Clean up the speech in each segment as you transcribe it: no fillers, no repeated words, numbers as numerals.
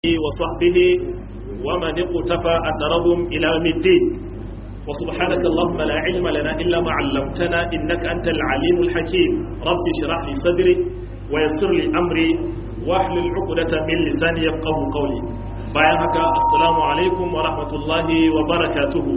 وصحبه ومن اقتفى أثرهم إلى يوم الدين وسبحانك اللهم لا علم لنا إلا ما علمتنا إنك أنت العليم الحكيم رب اشرح لي صدري ويسر لي أمري واحلل عقدة من لساني يفقهوا قولي bayan haka assalamu alaikum wa rahmatullahi wa barakatuhu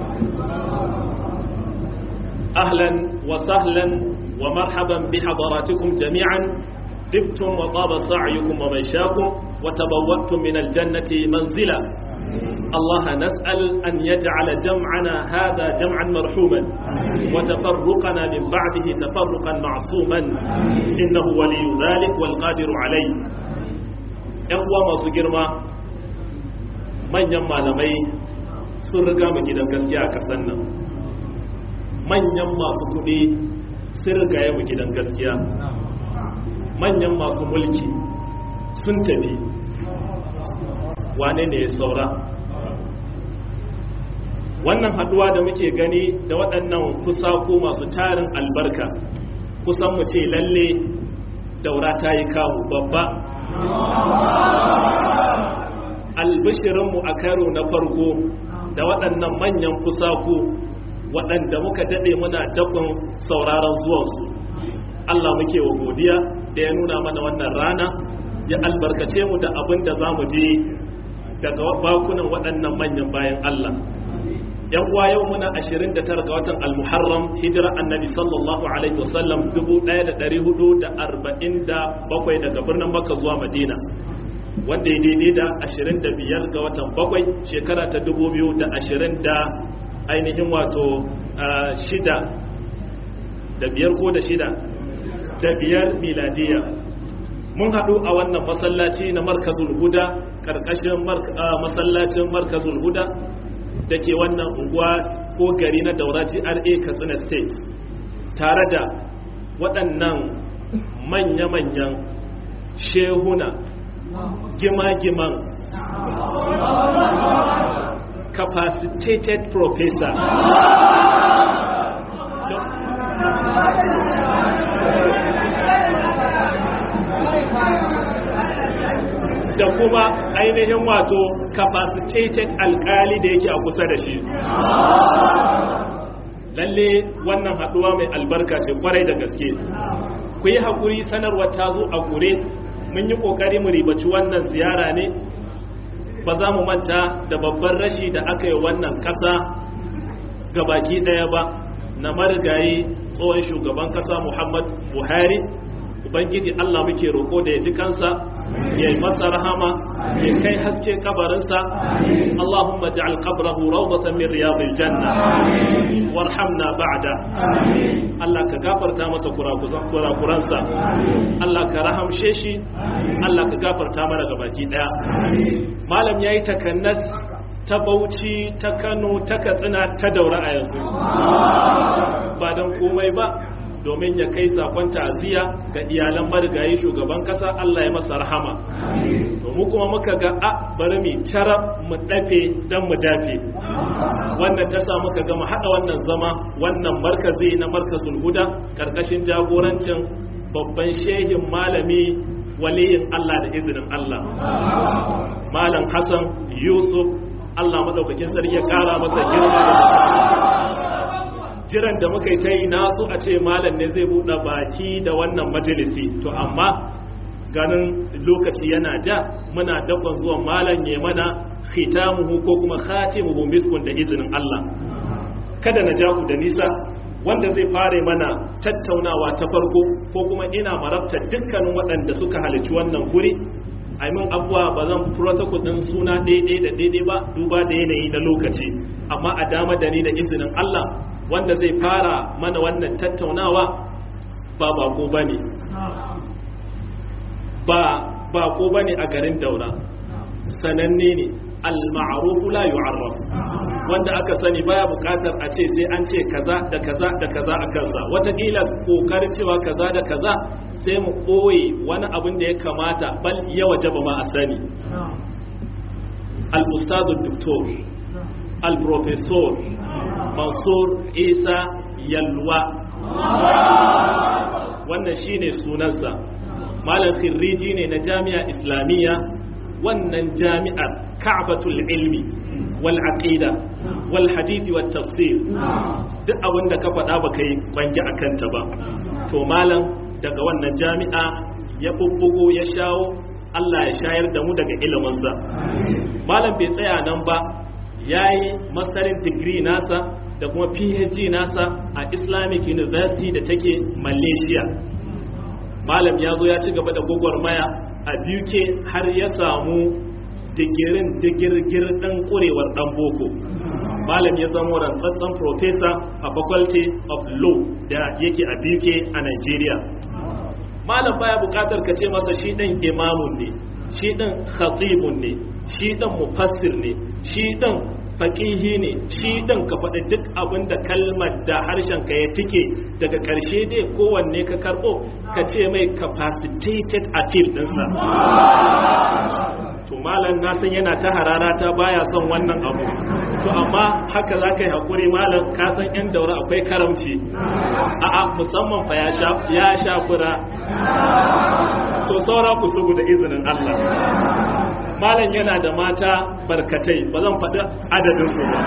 ahlan wa sahlan wa marhaban bi hadaratikum jami'an tibtum wa taba sa'yukum wa manshakum wa tabawwa'tum min aljannati manzila Allah nas'al an yaj'ala jam'ana hadha jam'an marhuman wa tafarruqana min ba'dihi tafarruqan ma'suman innahu waliyyu dhalik wal qadiru alayhi yan uwa masu girma manyan malamai sun riga mu gidan gaskiya a kasan nan manyan masu kudi sun riga mu gidan gaskiya manyan masu mulki sun tafi wane ne ya saura wannan haduwa da muke gani da waɗannan kusaku masu tarin albarka kusan mu ce lalle daura ta yi kawo babba albishirinmu a karo na farko da waɗannan manyan kusaku waɗanda muka daɗe muna dafin sauraron zuwansu Allah muke wa godiya da ya nuna mana wannan rana ya albarkace mu da abin da za mu je daga bakunan waɗannan manyan bayan Allah yan uwa yau muna 29 ga watan al-muharram hijira annabi sallallahu alaihi wasallam 1447 daga birnin Makka zuwa Madina wanda ya daidai da 25 ga watan 7 shekara ta 2020 da ainihin wato 6 da 5 ko da 6 da 5 miladiya mun haɗu a wannan masallaci na markazul huda ƙarƙashin masallacin markazul huda da ke wannan unguwa ko gari na daura GRA Katsina State tare da waɗannan manya-manyan shehuna gima-giman capacitated professor da kuma ainihin wato capacitated alkali da yake a kusa da shi lalle wannan haduwa mai albarka ce kwarai da gaske ku yi haƙuri sanarwar ta zo a gure mun yi ƙoƙari mu ribaci wannan ziyara ne ba za mu manta da babban rashi da aka yi wannan ƙasa gabaki ɗaya ba na marigayi tsohon shugaban ƙasa Muhammad Buhari ubangiji Allah muke roƙo da ya ji kansa ya yi masa rahama ya kai haske kabarinsa Allahumma ja'al qabrahu rawdatan min riyadil janna warhamna ba'da Allah ka gafarta masa kurakuransa Allah ka rahamshe shi Allah ka gafarta mana gabaki daya malam yayi takannas ta Bauchi ta Kano ta Katsina ta Daura a yanzu ba dan komai ba domin ya kai sakon ta'aziyya ga iyalan marigayi shugaban kasa Allah ya masa rahama domin kuma muka ga bari mu carab mu dafe dan mu dafe wannan ta sa muka ga mu hada wannan zama wannan markazi na markazul huda karkashin jagorancin babban shehin malami waliyin Allah da izinin Allah malam Hassan Yusuf Allah madaukakin sarki ya kara masa girma jiran da muka yi ta yi nasu a ce malam ne zai buɗe baki da wannan majalisi to amma ganin lokaci yana ja muna dakon zuwan malam ya mana khitamuhu ko kuma khatimuhu miskun da izinin Allah kada na jaku da nisa wanda zai fare mana tattaunawa ta farko ko kuma ina marabta dukkanin waɗanda suka halarci wannan guri aimin abuwa ba zan protocol din suna daidai da daidai ba duba da yanayi na lokaci amma a dama da ni da izinin Allah wanda zai fara mana wannan tattaunawa ba bako bane ba bako bane a garin Daura sananne ne al-ma'ruf la yu'arraf wanda aka sani baya bukatar a ce sai an ce kaza da kaza da kaza a kansa watakila kokarin cewa kaza da kaza sai mu koyi wani abin da ya kamata bal ya wajaba ma a sani al-ustadu doktor al-professor Mansur Isa Yalwa wannan shine sunansa malam khiriji ne na jami'a islamiyya wannan jami'ar ka'batul ilmi wal aqida wal hadisi wat tafsir duk abinda ka faɗa baka yi bangi akan ta ba to malam daga wannan jami'a ya bubbugo ya shawo Allah ya shayar da mu daga iliminsa malam bai tsaya nan ba yayi masterin degree nasa da kuma PhD nasa a Islamic University da take Malaysia malam ya zo ya ci gaba da gwagwarmaya a UK har ya samu digirgir ɗan ƙurewar ɗan boko malam ya zama rantsatsen professor a faculty of law da yake a UK a Nigeria malam baya bukatar ka ce masa shi ɗan imamun ne shi ɗan khatibun ne shi ɗan mufassir ne shi ɗan faƙihi ne shi ɗan ka faɗi duk abin da kalmar da harshen ka ya tike daga ƙarshe dai kowanne ka karɓo ka ce mai capacitated appeal ɗinsa to malam na san yana ta harara ta baya son wannan abu to amma haka za ka yi haƙuri malam ka san yan daura akwai karamci a'a musamman fa ya sha fura to saura ku sugu da izinin Allah malam yana da mata barkatai ba zan faɗi adadinsu ba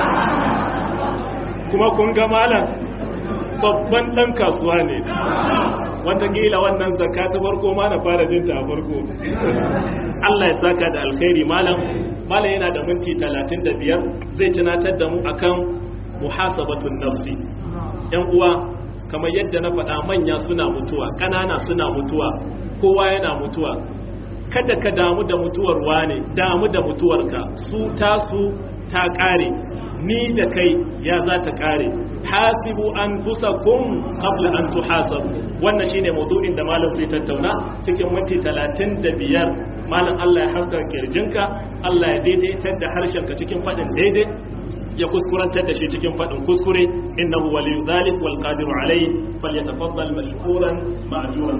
kuma kun ga malam babban ɗan kasuwa ne watakila wannan zakka ta farko ma na fara jinta a farko Allah ya saka da alkhairi malam yana da minti 35 zai tunatar da mu akan muhasabatun nafsi yan uwa kamar yadda na faɗa manya suna mutuwa ƙanana suna mutuwa kowa yana mutuwa kada ka damu da mutuwar wane damu da mutuwarka su tasu ta ƙare ni da kai ya za ta ƙare hasibu anfusakum qabla an tuhasabu wannan shine maudu'in da malam zai tattauna cikin minti 35 malam Allah ya haska kirjinka Allah ya daidaitar da harshenka cikin fadin daidai ya kuskurantar da shi cikin fadin kuskure innahu waliyyu dhalik wal qadiru alayhi falyatafaddal mashkuran ma'juran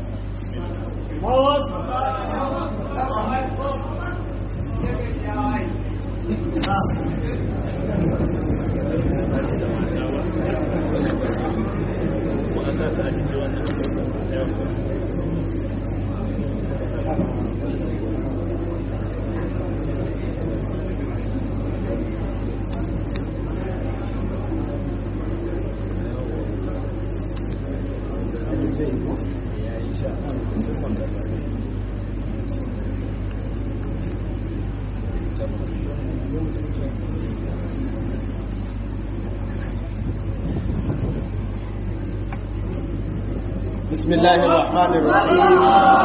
بسم الله الرحمن الرحيم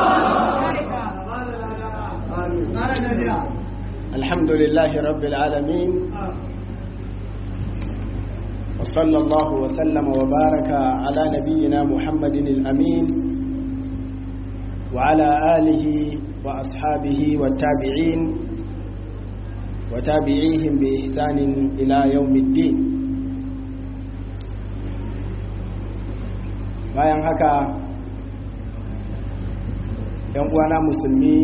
الحمد لله رب العالمين وصلى الله وسلم وبارك على نبينا محمد الأمين وعلى آله وأصحابه والتابعين وتابعيهم بإحسان إلى يوم الدين. bayan haka ‘yan uwana musulmi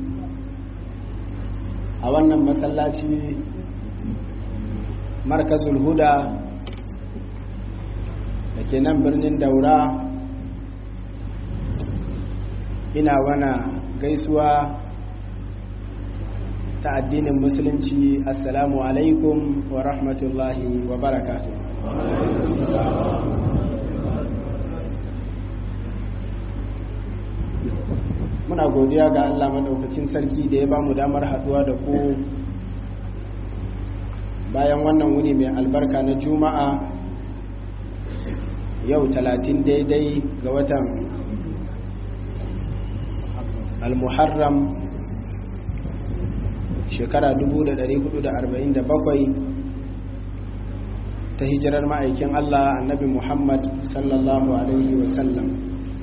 a wannan masallaci markazul huda da ke nan birnin daura ina wana gaisuwa ta addinin musulunci assalamu alaikum wa rahmatullahi wa barakatuh. muna godiya ga Allah madaukakin sarki da ya ba mu damar haduwa da ku bayan wannan wuni mai albarka na juma'a yau 30 daidai ga watan al-muharram shekara 1447 ta hijirar ma'aikin Allah annabi Muhammad sallallahu alaihi wasallam.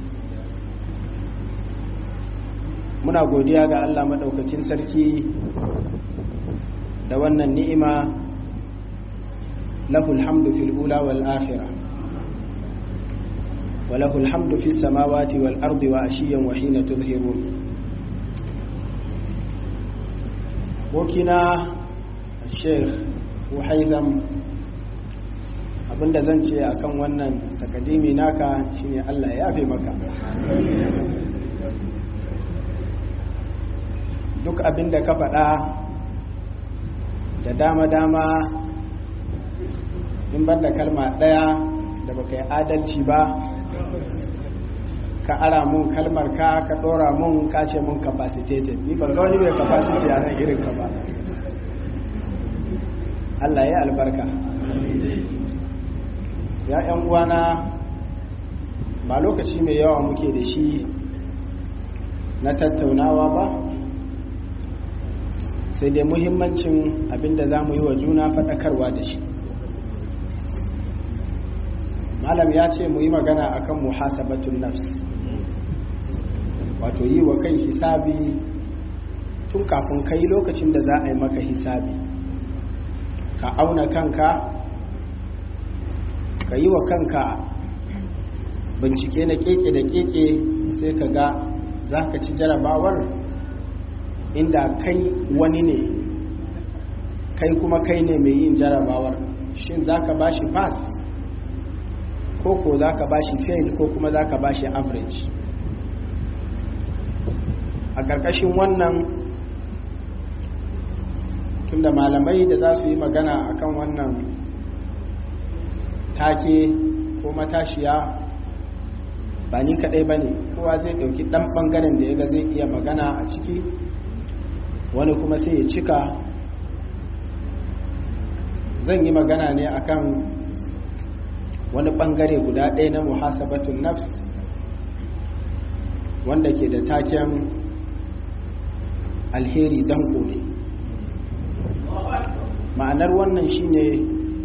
muna godiya ga Allah madaukakin sarki da wannan ni'ima lahul hamdu fil ula wal akhirah wa lahul hamdu fis samawati wal ardi wa ashiyan wa hina tudhhirun. bokina Sheikh Haitham abinda zan ce akan wannan takadimi naka shine Allah ya yafe maka. duk abin da ka faɗa da dama-dama in ban da kalma ɗaya da baka yi adalci ba, ka ara mun kalmar ka ɗora mun ka ce mun capacitated. Ni ban ga wani mai capacity a nan irin ka ba. Allah ya albarka. Ya ‘yan uwana, ba lokaci mai yawa muke da shi na tattaunawa ba, sai dai muhimmancin abinda za mu yi wa juna faɗakarwa da shi. Malam ya ce mu yi magana akan muhasabatun nafs, wato yi wa kai hisabi tun kafin kai lokacin da za a yi maka hisabi. Ka auna kanka, ka yi wa kanka bincike na keke da keke, sai ka ga za ka ci jarabawar inda kai wani ne, kai kuma kai ne mai yin jarabawar. Shin za ka ba shi pass ko za ka ba shi fail ko kuma za ka ba shi average? A ƙarƙashin wannan, tunda malamai da za su yi magana akan wannan take ko matashiya ba ni kadai ba ne, kowa zai dauki dan bangaren da ya ga zai iya magana a ciki, wani kuma sai ya cika. Zan yi magana ne akan wani bangare guda ɗaya na muhasabatun nafs wanda ke da taken alheri danko ne. Ma'anar wannan shine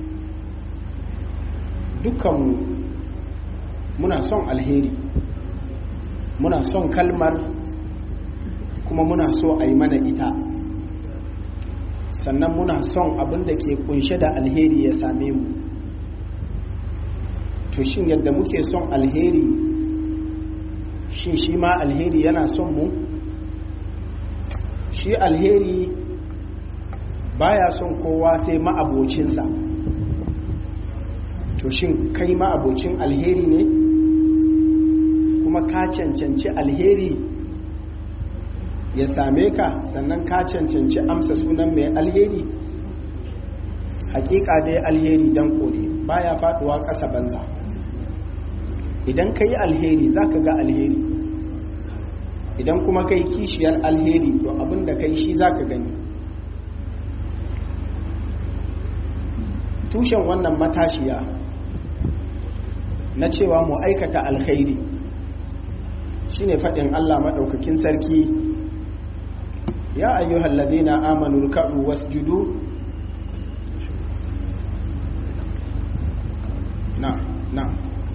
dukkanmu muna son alheri, muna son kalmar, kuma muna so a yi mana ita, sannan muna son abin da ke kunshe da alheri ya same mu. To shin yadda muke son alheri, shin shi ma alheri yana son mu? Shi alheri baya son kowa sai ma'abocinsa. To shin kai ma'abocin alheri ne? Kuma ka cancanci alheri ya same ka, sannan ka cancanci amsa sunan mai alheri? Hakika dai alheri dan kore baya faduwa ƙasa banza. Idan ka yi alheri za ka ga alheri, idan kuma kai kishiyar alheri to abinda kai shi za ka gani. Tushen wannan matashiya na cewa mu aikata alkhairi shine faɗin Allah maɗaukakin sarki, ya ayyuhal ladina amanu ruk'u wasjudu. na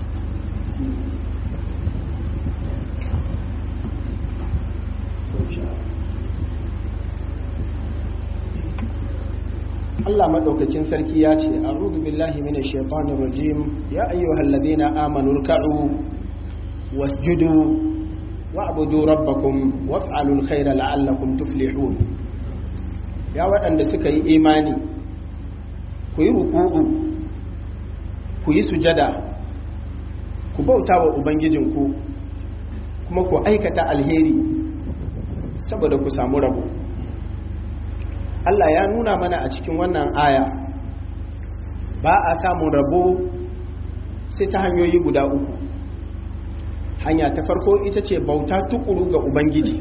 Allah madaukakin sarki ya ce, a'udhu billahi minash shaitanir rajim, ya ayyuhal ladina amanu ruk'u wasjudu wa'budu rabbakum waf'alul khaira la'allakum tuflihun. Ya waɗanda suka yi imani, ku yi ruku'u, ku yi sujada, ku bauta wa ubangijinku, kuma ku aikata alheri saboda ku samu rabo. Allah ya nuna mana a cikin wannan aya ba a samun rabo sai ta hanyoyi guda uku. Hanya ta farko ita ce bauta tukuru ga Ubangiji.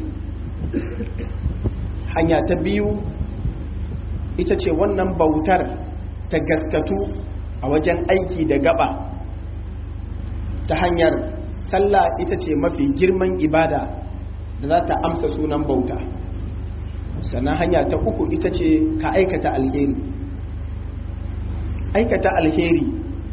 Hanya ta biyu ita ce wannan bautar ta gaskatu a wajen aiki da gaba, ta hanyar sallah ita ce mafi girman ibada da za ta amsa sunan bauta. Sannan hanya ta uku ita ce ka aikata alheri. Aikata alheri,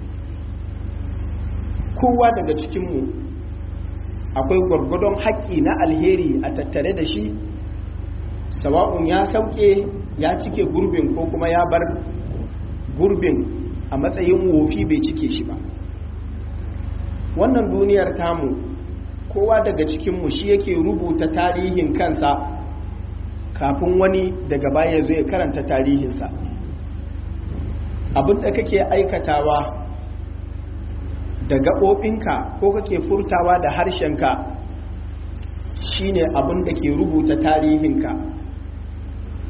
kowa daga cikinmu akwai gwargwadon haƙƙi na alheri a tattare da shi, sawa'un ya sauke ya cike gurbin ko kuma ya bar gurbin a matsayin wofi bai cike shi ba. Wannan duniyar tamu, kowa daga cikinmu shi yake rubuta tarihin kansa kafin wani daga baya zai karanta tarihinsa. Abin da kake aikatawa da gaɓoɓinka ko kake furtawa da harshenka shine abin da ke rubuta tarihinka.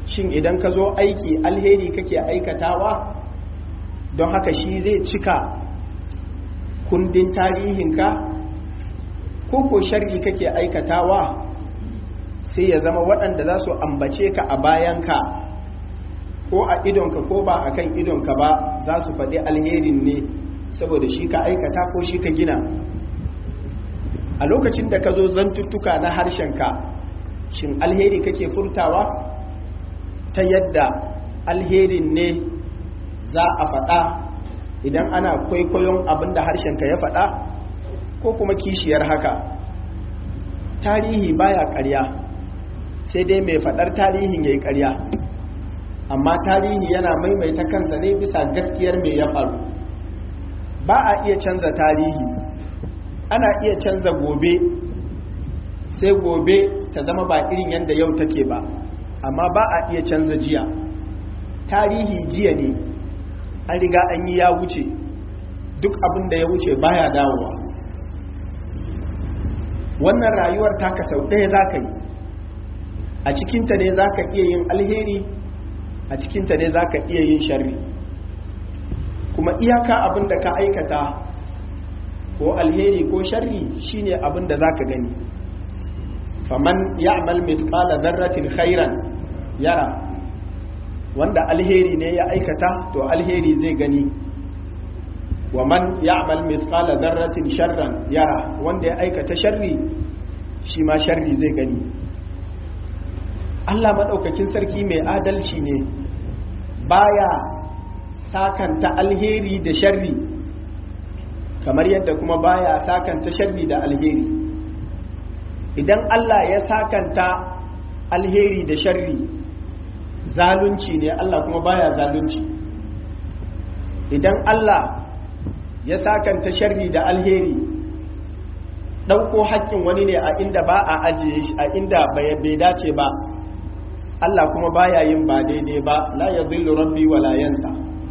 shin idan ka zo aiki alheri kake aikatawa don haka shi zai cika kundin tarihinka ko sharri kake aikatawa sai ya zama waɗanda za su ambace ka a bayanka ko a idonka ko ba a kan idonka ba za su faɗi alherin ne saboda shi ka aikata ko shi ka gina. A lokacin da ka zo zantuttuka na harshenka shin alheri kake furtawa ta yadda alherin ne za a faɗa idan ana kwaikwayon abin da harshenka ya faɗa ko kuma kishiyar haka. Tarihi baya ƙarya sai dai mai faɗar tarihin ya yi ƙarya, amma tarihi yana maimaita kansa ne bisa gaskiyar mai ya faru. Ba a iya canza tarihi, ana iya canza gobe sai gobe ta zama ba irin yadda yau take ba, amma ba a iya canza jiya. Tarihi jiya ne, an riga an yi ya wuce, duk abin da ya wuce baya dawowa. Wannan rayuwar taka sau ɗaya za ka yi, a cikinta ne za ka iya yin alheri, a cikinta ne za ka iya yin sharri, kuma iyaka abin da ka aikata ko alheri ko sharri shine abin da za ka gani. Faman ya'mal mithqala dharratin khairan yara, wanda alheri ne ya aikata to alheri zai gani. Wa man ya'mal mithqala dharratin sharran yara, wanda ya aikata sharri shi ma sharri zai gani. Allah madaukakin sarki mai adalci ne, baya sakanta alheri da sharri kamar yadda kuma baya sakanta sharri da alheri. Idan Allah ya sakanta alheri da sharri zalunci ne, Allah kuma baya zalunci. Idan Allah ya sakanta sharri da alheri, ɗauko haƙƙin wani ne a inda ba a ajiye shi, a inda bai dace ba, Allah kuma baya yin ba daidai ba. La yadhillu rabbi wa la yansa.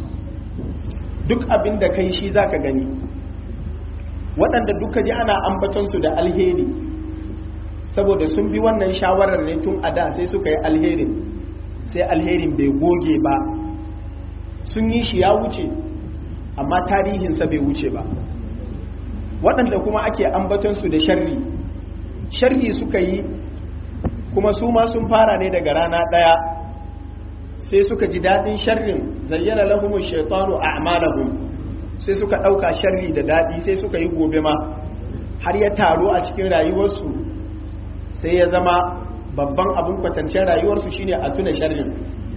Duk abin da kai shi zaka gani. Waɗanda duka ji ana ambaton su da alheri saboda sun bi wannan shawarar ne tun a da, sai suka yi alherin, sai alherin bai goge ba. Sun yi shi ya wuce, amma tarihinsa bai wuce ba. Waɗanda kuma ake ambatonsu da sharri, sharri suka yi kuma su ma sun fara ne daga rana ɗaya, sai suka ji daɗin sharrin. Zayyana lahumu shaitanu a'malahum, sai suka ɗauka sharri da daɗi, sai suka yi gobe ma, har ya taru a cikin rayuwarsu, sai ya zama babban abin kwatancen rayuwarsu shine a tuna sharrin.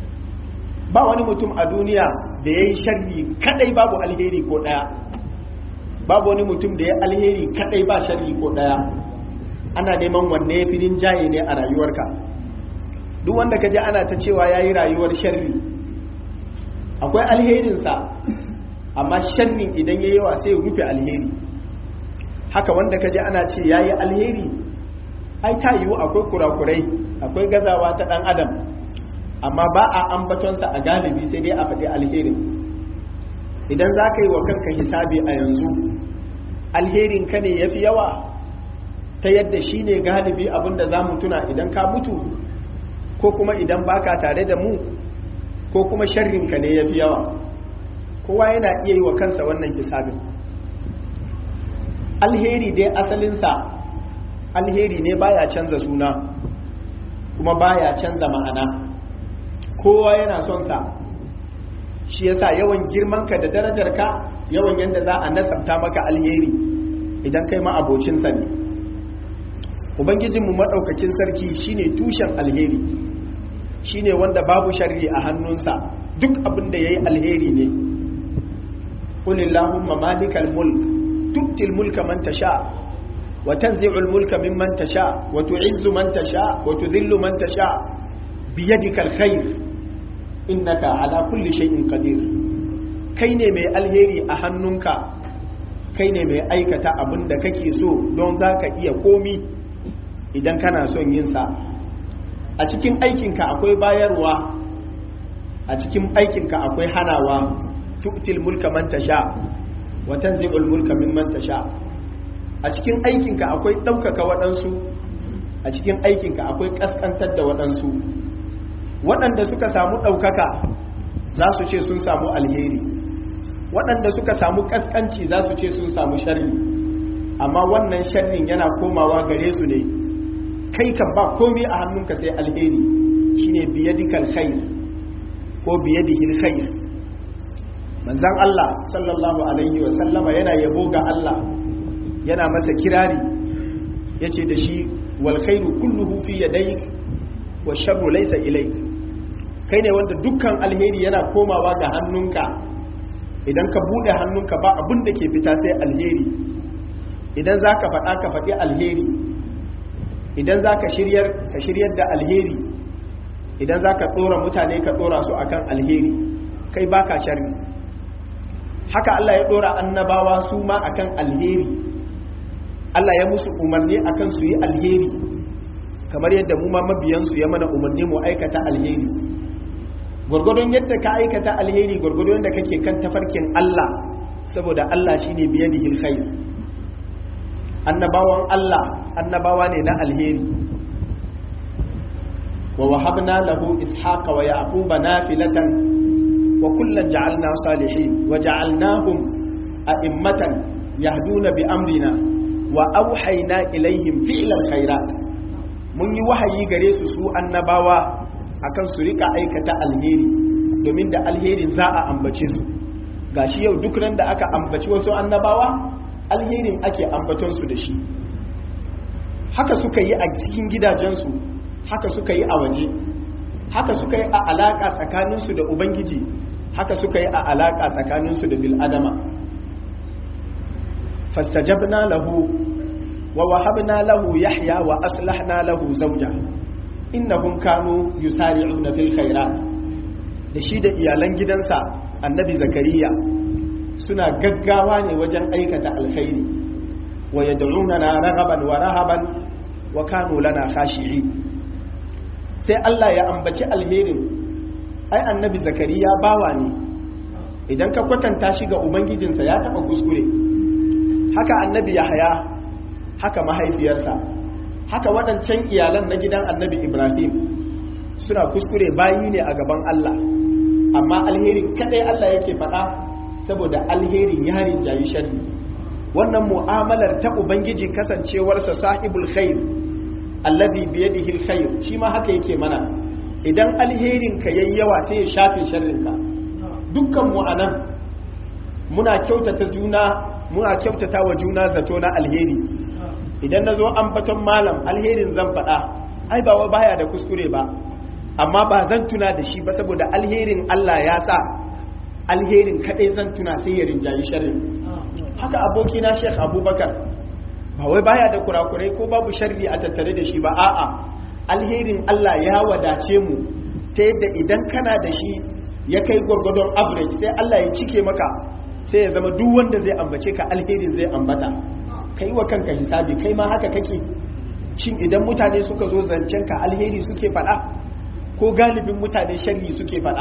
Ba wani mutum a duniya da ya yi sharri kadai babu alheri ko daya, babu wani mutum da ya alheri kadai ba sharri ko daya. Ana neman wanne ya fi rinjaye ne a rayuwarka. Duk wanda ka ji ana ta cewa ya yi rayuwar sharri, akwai alherinsa, amma sharrin idan ya yawa sai ya rufe alheri. Haka wanda ka ji ana ce ya yi alheri, ai ta yiwu akwai kurakurai, akwai gazawa ta ɗan adam, amma ba a ambatonsa a galibi, sai dai a faɗi alherin. Idan za ka yi wa kanka hisabi a yanzu, alherin ka ne ya fi yawa ta yadda shi ne galibi abinda za mu tuna idan ka mutu, ko kuma idan baka tare da mu, ko kuma sharrinka ne ya fi yawa. Kowa yana iya yi wa kansa wannan hisabin. Alheri dai asalinsa alheri ne, baya canza suna kuma baya canza ma'ana. Kowa yana son sa, shi yasa yawan girmanka da darajarka yawan yanda za a nasabta maka alheri idan kai ma abocinsa ne. Ubangijinmu maɗaukakin sarki shine tushen alheri, shine wanda babu sharri a hannunsa, duk abin da yayi alheri ne. Qul illahumma malikal mulk tu'til mulka man tasha wa tanzi'ul mulka mimman tasha wa tu'izzu man tasha wa tudhillu man tasha biyadikal khair innaka ala kulli shay'in qadir. Kai ne mai alheri a hannunka, kai ne mai aikata abin da kake so, don zaka iya komi idan kana son yin sa. A cikin aikinka akwai bayarwa, a cikin aikinka akwai hanawa. Tu'til mulka man tasha wa tanzi'ul mulka mimman tasha. A cikin aikinka akwai ɗaukaka waɗansu, a cikin aikinka akwai ƙasƙantar da waɗansu. waɗanda suka samu ɗaukaka za su ce sun samu alheri, waɗanda suka samu ƙasƙanci za su ce sun samu sharri, amma wannan sharrin yana komawa gare su ne. Kai kan ba komai a hannunka sai alheri, shine biyadikal khair ko biyadihil khair. Manzon Allah sallallahu alaihi wa sallama yana yabo ga Allah, yana masa kirari, yace da shi wal khairu kulluhu fi yadayk wa sharru laysa ilayk. Kai ne wanda dukkan alheri yana komawa ga hannunka. Idan ka bude hannunka ba abin da ke fita sai alheri. Idan zaka faɗa ka faɗi alheri, idan zaka shiryar ka shiryar da alheri, idan zaka ɗora mutane ka ɗora su akan alheri, kai baka sharri. Haka Allah ya ɗora annabawa su ma akan alheri. Allah ya musu umarni akan su yi alheri, kamar yadda mu ma mabiyansu ya mana umarni mu aikata alheri. Gwargwadon yadda ka aikata alheri, gwargwadon yadda kake kan tafarkin Allah, saboda Allah shine biyadihil khair. Annabawan Allah annabawa ne na alheri. Wa wahabna lahu ishaqa wa yaquba nafilatan wa kullan ja'alna salihin wa ja'alnahum a'immatan yahduna bi amrina wa auhayna ilaihim fi'lal khairat. Mun yi wahayi gare su annabawa akan su rika aikata alheri, domin da alherin za a ambace su. Gashi yau duk ran da aka ambaci wasu annabawa, alherin ake ambaton su da shi. Haka suka yi a cikin gidajensu, haka suka yi a waje, haka suka yi a alaka tsakaninsu da Ubangiji, haka suka yi a alaka tsakaninsu da bil'adama. Fastajabna lahu wa wahabna lahu Yahya wa aslahna lahu zawja innahum kanu yusari'una fil khairat. Da shi da iyalan gidansa Annabi Zakariya suna gaggawa ne wajen aikata alkhairi, wa yad'unana raghaban wa rahaban wa kanu lana khashi'in. Sai Allah ya ambaci alherin. Ai Annabi Zakariya bawa ne, idan ka kwatanta shi ga ubangijinsa ya taba kuskure. Haka Annabi Yahya, haka mahaifiyarsa, haka waɗancan iyalan na gidan Annabi Ibrahim suna kuskure, bayi ne a gaban Allah, amma alherin kadai Allah yake faɗa, saboda alherin yarin jayi sharri. Wannan mu'amalar ta ubangiji kasancewarsa sahibul khair alladhi bi yadihi alkhair, shi ma haka yake mana. Idan alherin ka yayi yawa sai ya shafe sharrin ka. Dukkan mu anan muna kyautata wa juna zato na alheri. Idan nazo ambaton malam alherin zan faɗa, ai ba wai baya da kuskure ba, amma ba zan tuna da shi ba, saboda alherin Allah ya sa alherin kadai zan tuna sai ya rinjayi sharrin. Haka abokina Sheikh Abubakar, ba wai baya da kurakurai ko babu sharri a tattare da shi ba, a'a, alherin Allah ya wadace mu ta yadda idan kana da shi ya kai gwargwadon average, sai Allah ya cike maka, sai ya zama duk wanda zai ambace ka alherin zai ambata. Kai wa kanka hisabi, kai ma haka kake? Shin idan mutane suka zo zancen ka alheri suke faɗa, ko galibin mutane sharri suke faɗa?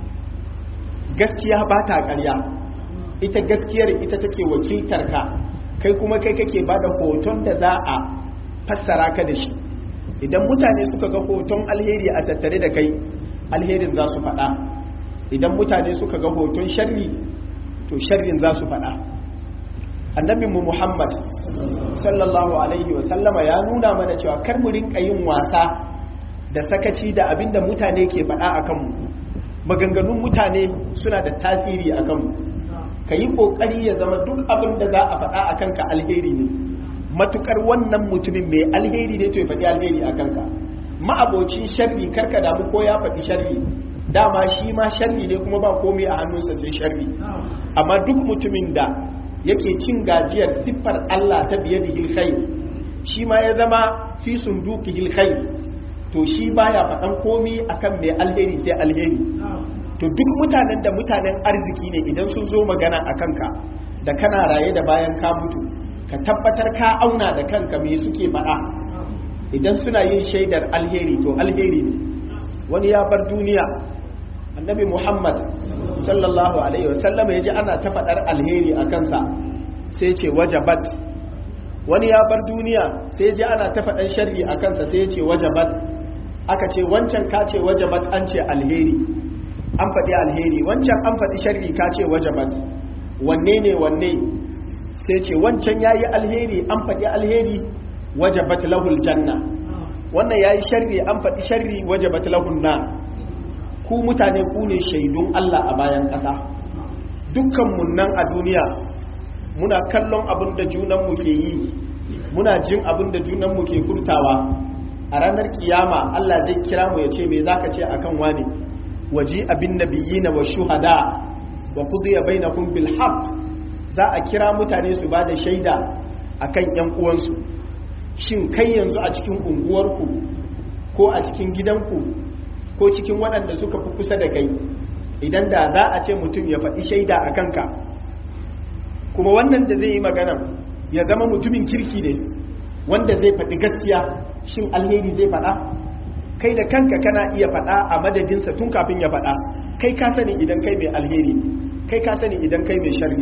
Gaskiya ba ta ƙarya, ita gaskiyar ita take wakiltar ka, kai kuma kai kake ba da hoton da za a fassara ka da shi. Idan mutane suka ga hoton alheri a tattare da kai, alherin za su faɗa. Idan mutane suka ga hoton sharri, to sharrin za su faɗa. Annabinmu Muhammad sallallahu alaihi wa sallama ya nuna mana cewa kar mu rinka yin wasa da sakaci da abinda mutane ke faɗa a kanmu. Maganganun mutane suna da tasiri a kanmu. Ka yi ƙoƙari ya zama duk abin da za a faɗa a kanka alheri ne, matukar wannan mutumin mai alheri ne to ya faɗi alheri a kanka. Ma'abocin sharri karka damu ko ya faɗi sharri, dama shi ma sharri ne kuma ba komai a hannunsa sai sharri. Amma duk mutumin da yake cin gajiyar siffar Allah ta biyadihil khair, shi ma ya zama fi sundukihil khair, to shi baya faɗan komai akan mai alheri sai alheri. To duk mutanen da mutanen arziki ne, idan sun zo magana a kanka da kana raye da bayan ka mutu, ka tabbatar ka auna da kanka me suke faɗa. Idan suna yin shaidar alheri, to alheri ne. Wani ya bar duniya, Annabi Muhammad sallallahu alaihi wasallam ya ji ana ta faɗar alheri a kansa, sai ce wajabat. Wani ya bar duniya sai ya ji ana ta faɗar sharri a kansa, sai ya ce wajabat. aka ce wancan ka ce wajabat an ce alheri, an faɗi alheri, wancan an faɗi sharri ka ce wajabat, wanne ne wanne? sai ce wancan yayi alheri an faɗi alheri wajabat lahul janna, wannan yayi sharri an faɗi sharri wajabat lahun nar. ku mutane ku ne shaidun Allah a bayan ƙasa. dukkan mun nan a duniya muna kallon abin da junanmu ke yi, muna jin abin da junanmu ke furtawa. a ranar kiyama Allah zai kira mu ya ce me zaka ce akan wani? waji abin nabiyina wa shuhada wa qudiya bainahum bil haqq. za a kira mutane su bada shaida akan yan uwansu. shin kai yanzu a cikin unguwarku ko a cikin gidanku ko cikin waɗanda suka fi kusa da kai, idan da za a ce mutum ya faɗi shaida a kanka, kuma wannan da zai yi magana ya zama mutumin kirki ne wanda zai faɗi gaskiya, shin alheri zai faɗa? kai da kanka kana iya faɗa a madadinsa tun kafin ya faɗa. kai ka sani idan kai mai alheri, kai ka sani idan kai mai sharri.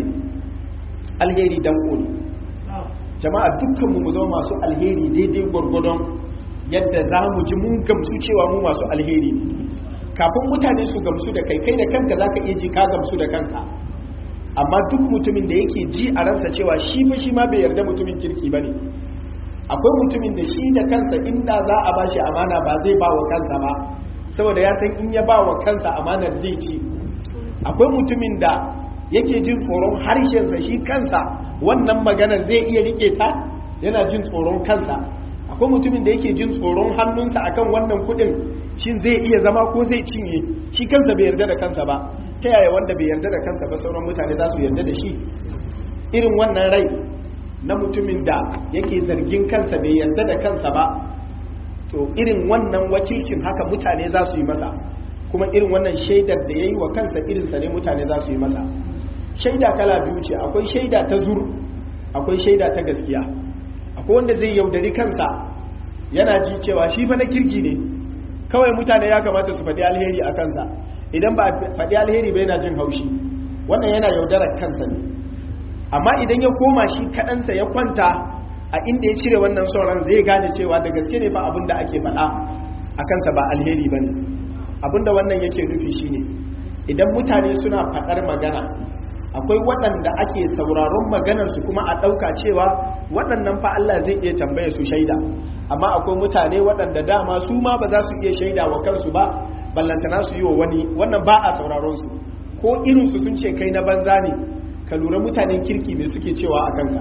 alheri dan ƙoli. jama'a dukkanmu mu zama masu alheri daidai gwargwadon yadda za mu ji mun gamsu cewa mu masu alheri ne. kafin mutane su gamsu da kai, kai da kanka za ka iya ji ka gamsu da kanka. amma duk mutumin da yake ji a ransa cewa shi ma bai yarda mutumin kirki ba ne. akwai mutumin da shi da kansa inda za a bashi amana ba zai ba wa kansa ba, saboda ya san in ya ba wa kansa amanar zai ci. akwai mutumin da yake jin tsoron harshensa shi kansa wannan maganar zai iya rike ta, yana jin tsoron kansa. akwai mutumin da yake jin tsoron hannunsa akan wannan kudin, shin zai iya zama ko zai cinye, shi kansa bai yarda da kansa ba. ta yaya wanda bai yarda da kansa ba sauran mutane za su yarda da shi? irin wannan rai na mutumin da yake zargin kansa bai yarda da kansa ba, to irin wannan wakilcin haka mutane za su yi masa. kuma irin wannan shaidar da ya yi wa kansa irinsa ne mutane za su yi masa. shaida kala biyu ce, akwai shaida ta zur, akwai shaida ta gaskiya. akwai wanda zai yaudari kansa yana ji cewa shi fa na kirki ne, kawai mutane ya kamata su faɗi alheri a kansa, idan ba faɗi alheri ba yana jin haushi. wannan yana yaudarar kansa ne. amma idan ya koma shi kaɗansa ya kwanta a inda ya cire wannan sauran, zai gane cewa da gaske ne ba abin da ake faɗa a kansa ba alheri ba ne. abin da wannan yake nufi shi ne, idan mutane suna faɗar magana, akwai waɗanda ake sauraron maganarsu kuma a ɗauka cewa waɗannan fa Allah zai iya tambaye su shaida. amma akwai mutane waɗanda dama su ma ba za su iya shaida wa kansu ba, ballantana su yi wa wani. wannan ba a sauraron su. ko irinsu sun ce kai na banza ne, ka lura mutanen kirki ne suke cewa a kanka.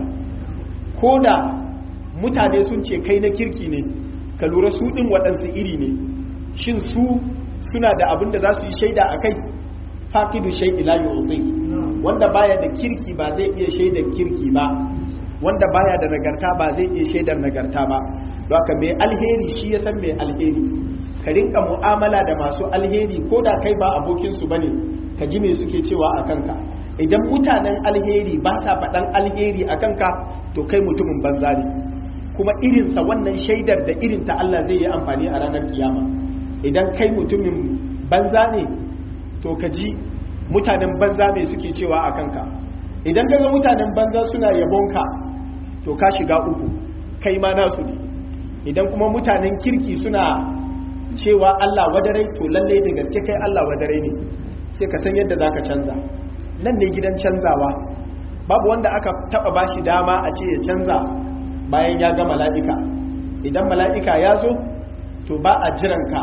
ko da mutane sun ce kai na kirki ne, ka lura su ɗin waɗansu iri ne. shin su suna da abin da za su yi shaida a kai? faqidu shay'i la yu'ti. wanda baya da kirki ba zai iya shaidar kirki ba, wanda baya da nagarta ba zai iya shaidar nagarta ba. don haka mai alheri shi ya san mai alheri. ka rinka mu'amala da masu alheri, ko da kai ba abokinsu ba ne, ka ji me suke cewa a kanka. idan mutanen alheri ba ta faɗan alheri a kanka, to kai mutumin banza ne. kuma irinsa wannan shaidar da irinta Allah zai yi amfani a ranar kiyama. idan kai mutumin banza ne, to ka ji mutanen banza mai suke cewa a kanka. idan ka ga mutanen banza suna yabonka, to ka shiga uku, kai ma nasu ne. idan kuma mutanen kirki suna cewa Allah wadarai, to lalle da gaske kai Allah wadarai ne. sai ka san yadda zaka canza. nan ne gidan canzawa. babu wanda aka taba bashi dama a ce ya canza bayan ya ga mala'ika. idan mala'ika ya zo, to ba a jiranka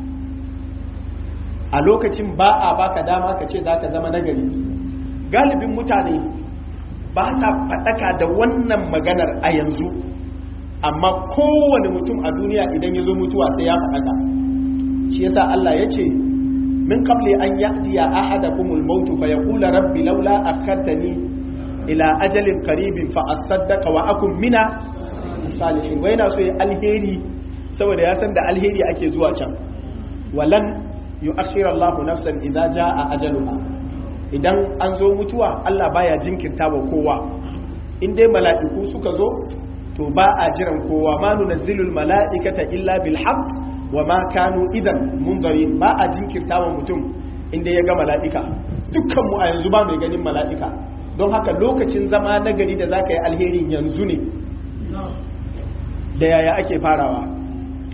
a lokacin, ba a baka dama ka ce za ka zama nagari. galibin mutane ba sa faɗaka da wannan maganar a yanzu, amma kowane mutum a duniya idan ya zo mutuwa sai ya faɗaka. shi yasa Allah ya ce min qabli an ya'tiya ahadakumul maut fa yaqula rabbi laula akhartani ila ajalin qaribin fa asaddaqa wa akun mina salihin. wai na so ya alheri saboda ya san da alheri ake zuwa can. walan yu'akhkhira Allahu nafsan idza jaa ajaluha. idan an zo mutuwa Allah baya jinkirta wa kowa. in dai mala'iku suka zo, to ba a jiran kowa. ma nunazzilul mala'ikata illa bil haqq wa ma kanu idan munzirin. ba a jinkirta wa mutum inda ya ga mala'ika. dukkan mu a yanzu ba mai ganin mala'ika. don haka lokacin zama nagari da zaka yi alherin yanzu ne. da yaya ake farawa?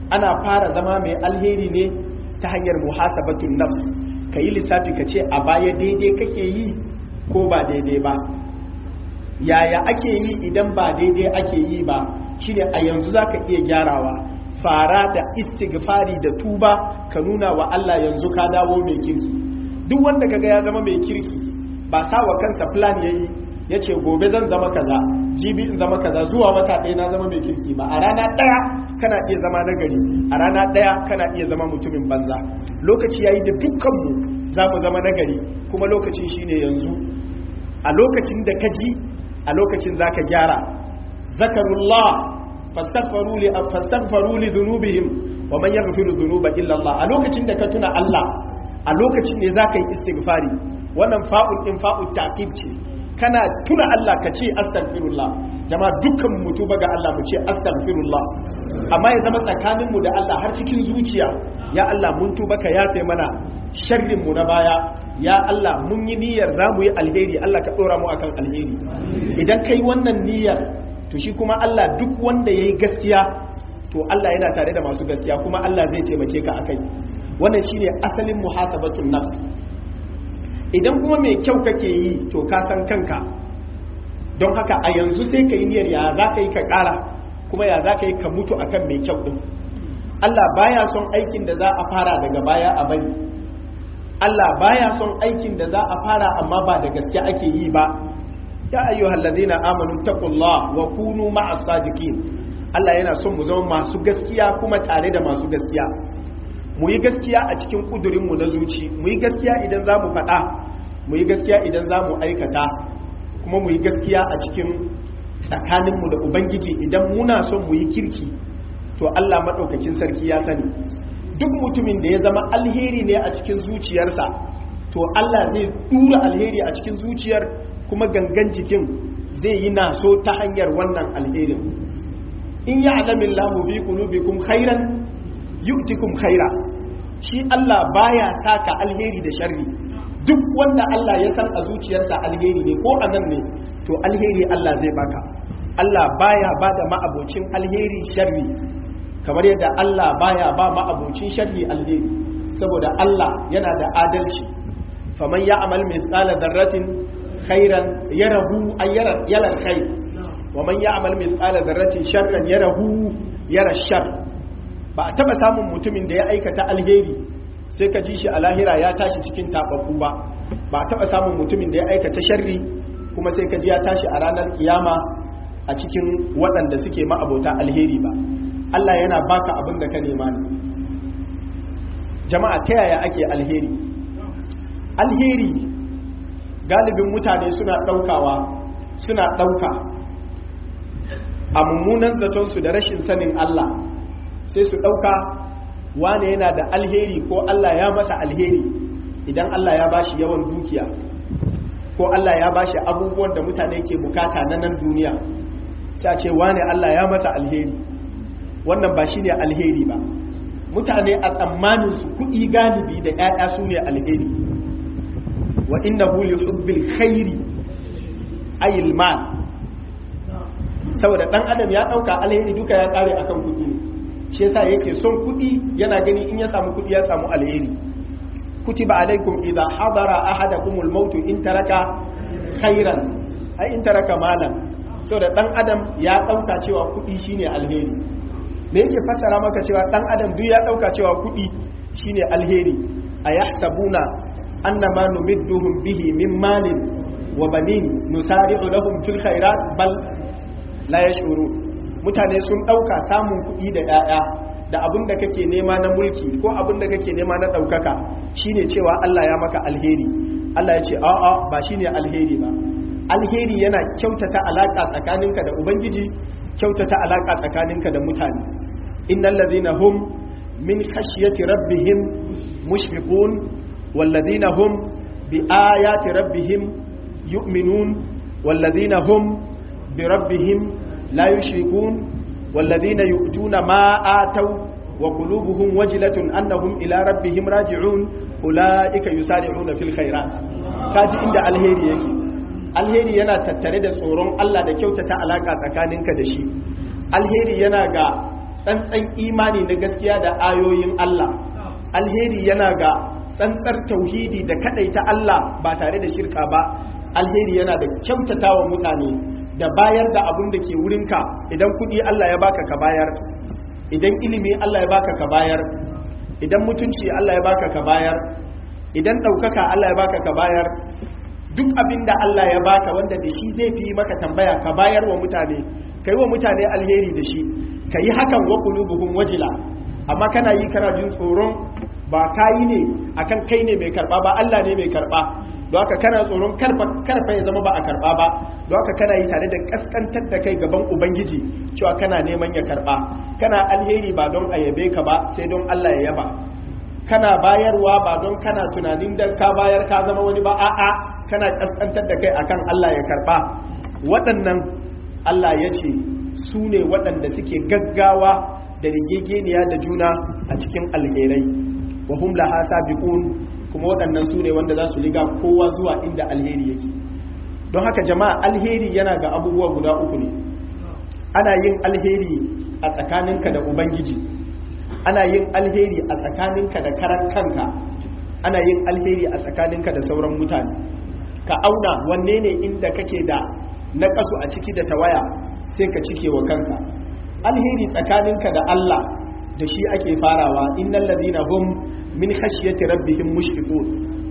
ana fara zama mai alheri ne ta hanyar muhasabatun nafs, ka yi lissafi ka ce a baya daidai kake yi ko ba daidai ba, yaya ake yi idan ba daidai ake yi ba, shine a yanzu za ka iya gyarawa. Fara da istighfari da tuba, ka nuna wa Allah yanzu ka dawo mai kirki. Duk wanda kaga ya zama mai kirki ba sa wa kansa plan yayi yace gobe zan zama kaza, jibi in zama kaza, zuwa wata ɗaya na zama mai kirki ba. A rana ɗaya kana iya zama nagari, a rana ɗaya kana iya zama mutumin banza. Lokaci yayi da dukkanmu za mu zama nagari, kuma lokacin shine yanzu. A lokacin da ka ji, a lokacin zaka gyara. Zakarullah fastaghfaru li dhunubihim wa man yaghfiru dhunuba illa Allah. A lokacin da ka tuna Allah, a lokacin ne zaka yi istighfari. Wannan fa'ul din fa'ul ta'qib ce. Kana tuna Allah ka ce astaghfirullah. Jama'a dukkan mu tuba ga Allah mu ce astaghfirullah. Amma ya zama tsakanin mu da Allah har cikin zuciya, ya Allah mun tuba ka yafe mana sharrin mu na baya. Ya Allah mun yi niyyar zamu yi alheri, Allah ka dora mu akan alheri. Idan kai wannan niyyar, to shi kuma Allah duk wanda yayi gaskiya, to Allah yana tare da masu gaskiya, kuma Allah zai taimake ka akai. Wannan shine asalin muhasabatun nafs. Idan kuma mai kyau kake yi, to ka san kanka. Don haka a yanzu sai ka yi niyyar ya za ka yi ka ƙara, kuma ya za ka yi ka mutu akan mai kyau ɗin. Allah baya son aikin da za a fara daga baya a bari. Allah baya son aikin da za a fara amma ba da gaske ake yi ba. Ya ayyuhal ladina amanu taqullaha wa kunu ma'as sadiqin. Allah yana son mu zama masu gaskiya kuma tare da masu gaskiya. Mu yi gaskiya a cikin kudurin mu na zuci, mu yi gaskiya idan zamu faɗa, mu yi gaskiya idan zamu aikata, kuma mu yi gaskiya a cikin tsakanin mu da Ubangiji idan muna son mu yi kirki. To Allah madaukakin sarki ya sani. Duk mutumin da ya zama alheri ne a cikin zuciyarsa, to Allah zai dura alheri a cikin zuciyar, kuma gangan jikin zai yi naso ta hanyar wannan alherin. In ya'lamillahu bi qulubikum khairan yu'tikum khaira. Shi Allah baya saka alheri da sharri. Duk wanda Allah ya san a zuciyarsa alheri ne ko anan ne, to alheri Allah zai baka. Allah baya bada ma'abocin alheri sharri, kamar yadda Allah baya ba ma'abocin sharri alheri, saboda Allah yana da adalci. Faman ya'mal mithqala dharratin khairan yarahu ay yara khair, wa man ya'mal mithqala dharratin sharran yarahu yara shar. Ba a taba samun mutumin da ya aikata alheri sai ka ji shi a lahira ya tashi cikin tababbu ba. Ba a taba samun mutumin da ya aikata sharri kuma sai ka ji ya tashi a ranar kiyama a cikin waɗanda suke ma'abota alheri ba. Allah yana baka abin da ka nema ne. Jama'a, ta yaya ake alheri? Alheri galibin mutane suna ɗauka a mummunan zatonsu da rashin sanin Allah, sai su ɗauka wane yana da alheri ko Allah ya masa alheri idan Allah ya bashi yawan dukiya, ko Allah ya bashi abubuwan da mutane ke bukata na nan duniya, sai ce wane Allah ya masa alheri. Wannan ba shine alheri ba. Mutane a tsammanin su kuɗi galibi da ƴaƴa su ne alheri. Wa innahu li hubbil khairi ayil mal. Saboda dan adam ya dauka alheri duka ya kare akan kuɗi, shi yasa yake son kuɗi, yana gani in ya samu kuɗi ya samu alheri. Kutiba alaikum idha hadara ahadakumul maut in taraka khairan, ai in taraka malan. Saboda dan adam ya dauka cewa kuɗi shine alheri. Me yake fassara maka cewa dan adam duk ya dauka cewa kuɗi shine alheri? Ayahsabuna annama numidduhum bihi min malin wa banin nusari'u lahum fil khairat bal la yash'urun. Mutane sun dauka samun kuɗi da ƴaƴa da abin da kake nema na mulki ko abin da kake nema na daukaka shine cewa Allah ya maka alheri. Allah ya ce a'a, ba shine alheri ba. Alheri yana kyautata alaka tsakaninka da Ubangiji, kyautata alaka tsakaninka da mutane. Innal ladhina hum min khashyati rabbihim mushfiqun wal ladhina hum bi ayati rabbihim yu'minun wal ladhina hum bi rabbihim la yushrikun wal ladhina yu'tuna ma ataw wa qulubuhum wajilatun annahum ila rabbihim raji'un ulaika yusari'una fil khairat. Kaji inda alheri yake. Alheri yana tattare da tsoron Allah da kyautata alaka tsakaninka da shi. Alheri yana ga tsantsan imani na gaskiya da ayoyin Allah, alheri yana ga tsantsar tauhidi da kadaita Allah ba tare da shirka ba, alheri yana da kyautatawa mutane da bayar da abin da ke wurinka. Idan kudi Allah ya baka ka bayar, idan ilimi Allah ya baka ka bayar, idan mutunci Allah ya baka ka bayar, idan ɗaukaka Allah ya baka ka bayar. Duk abin da Allah ya baka wanda da shi zai fi maka tambaya ka bayar wa mutane, ka yi wa mutane alheri da shi, ka yi hakan wa qulubuhum wajila. Amma kana yi kana jin tsoron ba ka yi ne akan kai ne mai karba ba, Allah ne mai karba, don haka kana tsoron karfa ya zama ba a karba ba, don haka kana yi tare da kaskantar da kai gaban Ubangiji cewa kana neman ya karba. Kana alheri ba don a yabe ka ba, sai don Allah ya yaba. Kana bayarwa ba don kana tunanin dan ka bayar ka zama wani ba, a'a kana kaskantar da kai akan Allah ya karba. Waɗannan Allah ya ce su ne waɗanda suke gaggawa da rigegeniya da juna a cikin alherai, wa hum laha sabiqun, kuma waɗannan su ne wanda za su riga kowa zuwa inda alheri yake. Don haka jama'a, alheri yana ga abubuwa guda uku ne. Ana yin alheri a tsakaninka da Ubangiji, ana yin alheri a tsakaninka da karan kanka, ana yin alheri a tsakaninka da sauran mutane. Ka auna wanne ne inda kake da naƙasu a ciki da tawaya, sai ka cike wa kanka. Alheri tsakaninka da Allah da shi ake farawa. Innal ladina hum min khashyati rabbihim mushfiqun.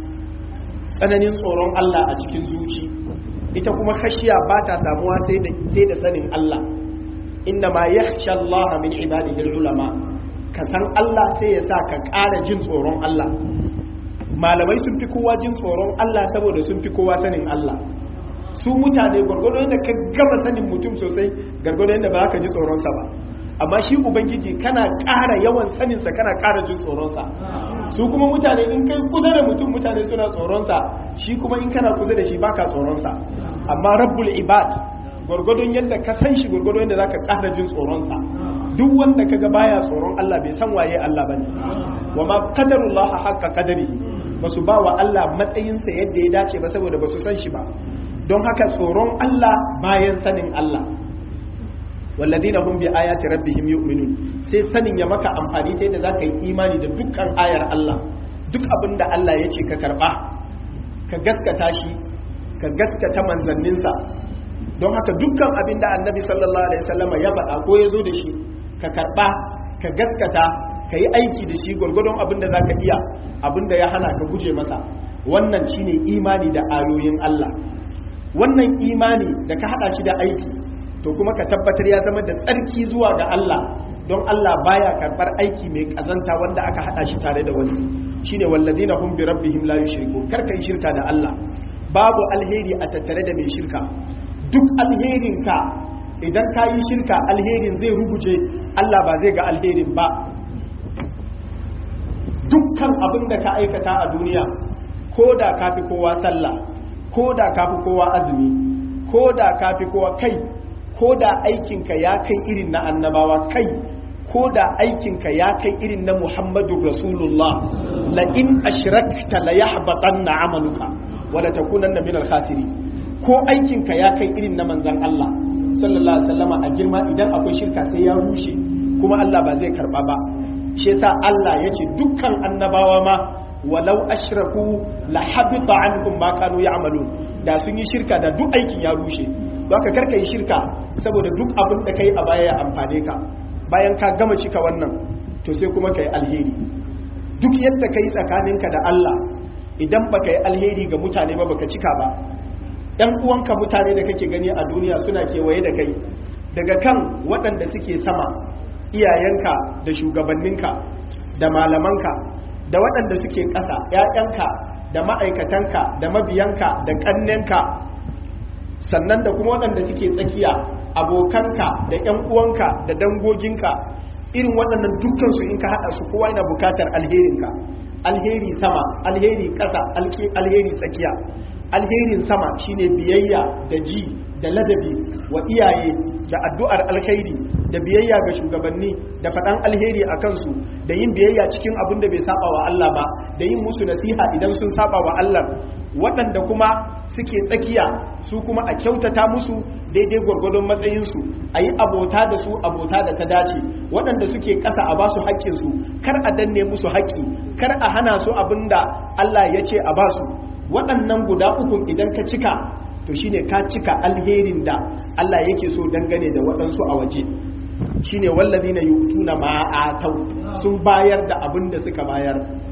Tsananin tsoron Allah a cikin zuci, ita kuma khashiya ba ta samuwa sai da sanin Allah. Inna ma yakhsha Allah min ibadihi ulama. Ka san Allah sai ya sa ka ƙara jin tsoron Allah. Malamai sun fi kowa jin tsoron Allah saboda sun fi kowa sanin Allah. Su mutane gwargwado yadda ka gama sanin mutum sosai, gwargwado yadda ba ka ji tsoronsa ba. Amma shi Ubangiji kana ƙara yawan saninsa, kana ƙara jin tsoronsa. Su kuma mutane in kai kusa da mutum, mutane suna tsoronsa, shi kuma in kana kusa da shi baka tsoronsa. Amma Rabbul Ibad, gwargwadon yadda ka san shi, gwargwadon yadda zaka ƙara jin tsoronsa. Duk wanda kaga baya tsoron Allah bai san waye Allah bane. Wa ma qadarullah haqqa qadarihi, basu ba wa Allah matsayinsa yadda ya dace ba saboda basu san shi ba. Don haka tsoron Allah bayan sanin Allah. Walladina hum bi ayati rabbihim yu'minun, sai sanin ya maka amfani ta yadda zaka yi imani da dukkan ayar Allah. Duk abinda Allah ya ce ka karba, ka gaskata shi, ka gaskata manzanninsa. Don haka dukkan abinda Annabi sallallahu alaihi wasallam ya faɗa ko ya zo da shi, ka karba, ka gaskata, ka yi aiki da shi gwargwadon abinda zaka iya, abinda ya hana ka guje masa. Wannan shine imani da ayoyin Allah. Wannan imani da ka hada shi da aiki, to kuma ka tabbatar ya zama da tsarki zuwa ga Allah, don Allah baya karbar aiki mai kazanta wanda aka hada shi tare da wani. Shine wallazina hum bi rabbihim la yushrikun. Kar kai shirka da Allah. Babu alheri a tattare da mai shirka. Duk alherinka idan ka yi shirka, alherin zai ruguje, Allah ba zai ga alherin ba. Dukkan abin da ka aikata a duniya, ko da ka fi kowa sallah, ko da ka fi kowa azumi, ko da ka fi kowa kai, ko da aikinka ya kai irin na annabawa kai, ko da aikinka ya kai irin na Muhammadu Rasulullah, la in ashrakta la yahbatanna amaluka wa la takunanna minal khasirin. Ko aikinka ya kai irin na manzon Allah sallallahu alaihi wasallama a girma, idan akwai shirka sai ya rushe, kuma Allah ba zai karba ba. Shi yasa Allah yace dukkan annabawa ma walau ashraku la habita anhum ma kanu ya'malun. Da sun yi shirka da duk aikin ya rushe. Baka karka yi shirka saboda duk abin da kai a baya ya amfane ka. Bayan ka gama cika wannan, to sai kuma kai alheri. Duk yadda kai tsakaninka da Allah, idan baka yi alheri ga mutane ba, baka cika ba. Ɗan uwanka mutane da kake gani a duniya suna kewaye da kai, daga kan waɗanda suke sama, iyayenka da shugabanninka da malamanka, da waɗanda suke ƙasa, ‘ya'yanka da ma'aikatanka da mabiyanka da ƙannenka, sannan da kuma waɗanda suke tsakiya, abokanka da ‘yan uwanka da dangoginka. Irin waɗannan dukkansu in ka haɗa su, kowa yana bukatar alherinka. Alheri sama, alheri ƙasa, alheri tsakiya. Alherin sama shine biyayya da ji da ladabi wa iyaye, da addu'ar alkhairi, da biyayya ga shugabanni, da faɗan alheri a kansu, da yin biyayya cikin abin da bai saba wa Allah ba, da yin musu nasiha idan sun saba wa Allah. Waɗanda kuma suke tsakiya, su kuma a kyautata musu, daidai gwargwadon matsayinsu, a yi abota da su abota da ta dace, waɗanda suke ƙasa a ba su haƙƙinsu, kar a danne musu haƙƙi, kar a hana su abin da Allah ya ce a ba su. Waɗannan guda ukun idan ka cika, to shine ka cika alherin da Allah yake so dangane da waɗansu a waje. Shine wallazina yu'tuna ma atau, sun bayar da abin da suka bayar.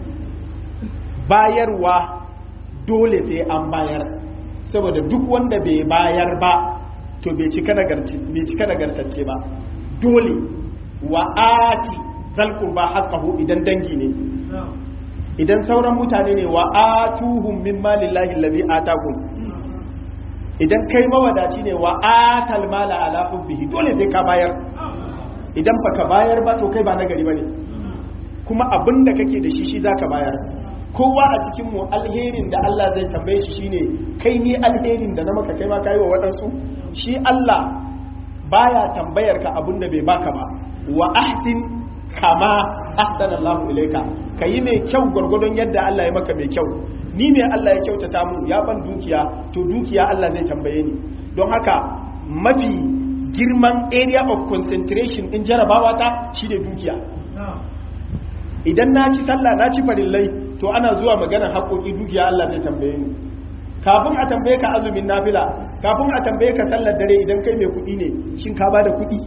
Bayarwa dole sai an bayar, saboda duk wanda bai bayar ba to bai cika nagartacce ba. Dole wa ati zal qurba haqqahu idan dangi ne, idan sauran mutane ne wa atuhum min malillahi allazi atakum, idan kai mawadaci ne wa atal mala ala hubbihi, dole sai ka bayar. Idan baka bayar ba to kai ba nagari bane, kuma abinda kake da shi zaka bayar. Kowa a cikin mu alherin da Allah zai tambaye shi shine kai ne alherin da na maka kai ma kai wa wadansu. Shi Allah baya tambayar ka abinda bai baka ba. Wa ahsin kama ahsanallahu ilayka, kayi mai kyau gurgurdon yadda Allah ya maka mai kyau. Ni ne Allah ya kyautata mu, ya ban dukiya, to dukiya Allah zai tambaye ni. Don haka mafi girman area of concentration in jarabawa ta shi da dukiya. Idan na ci sallah na ci farillai, to ana zuwa maganar haƙoƙi, dukiya Allah zai tambaye ni. Kafin a tambaye ka azumin nafila, kafin a tambaye ka sallar dare, idan kai mai kuɗi ne shin ka bada kuɗi?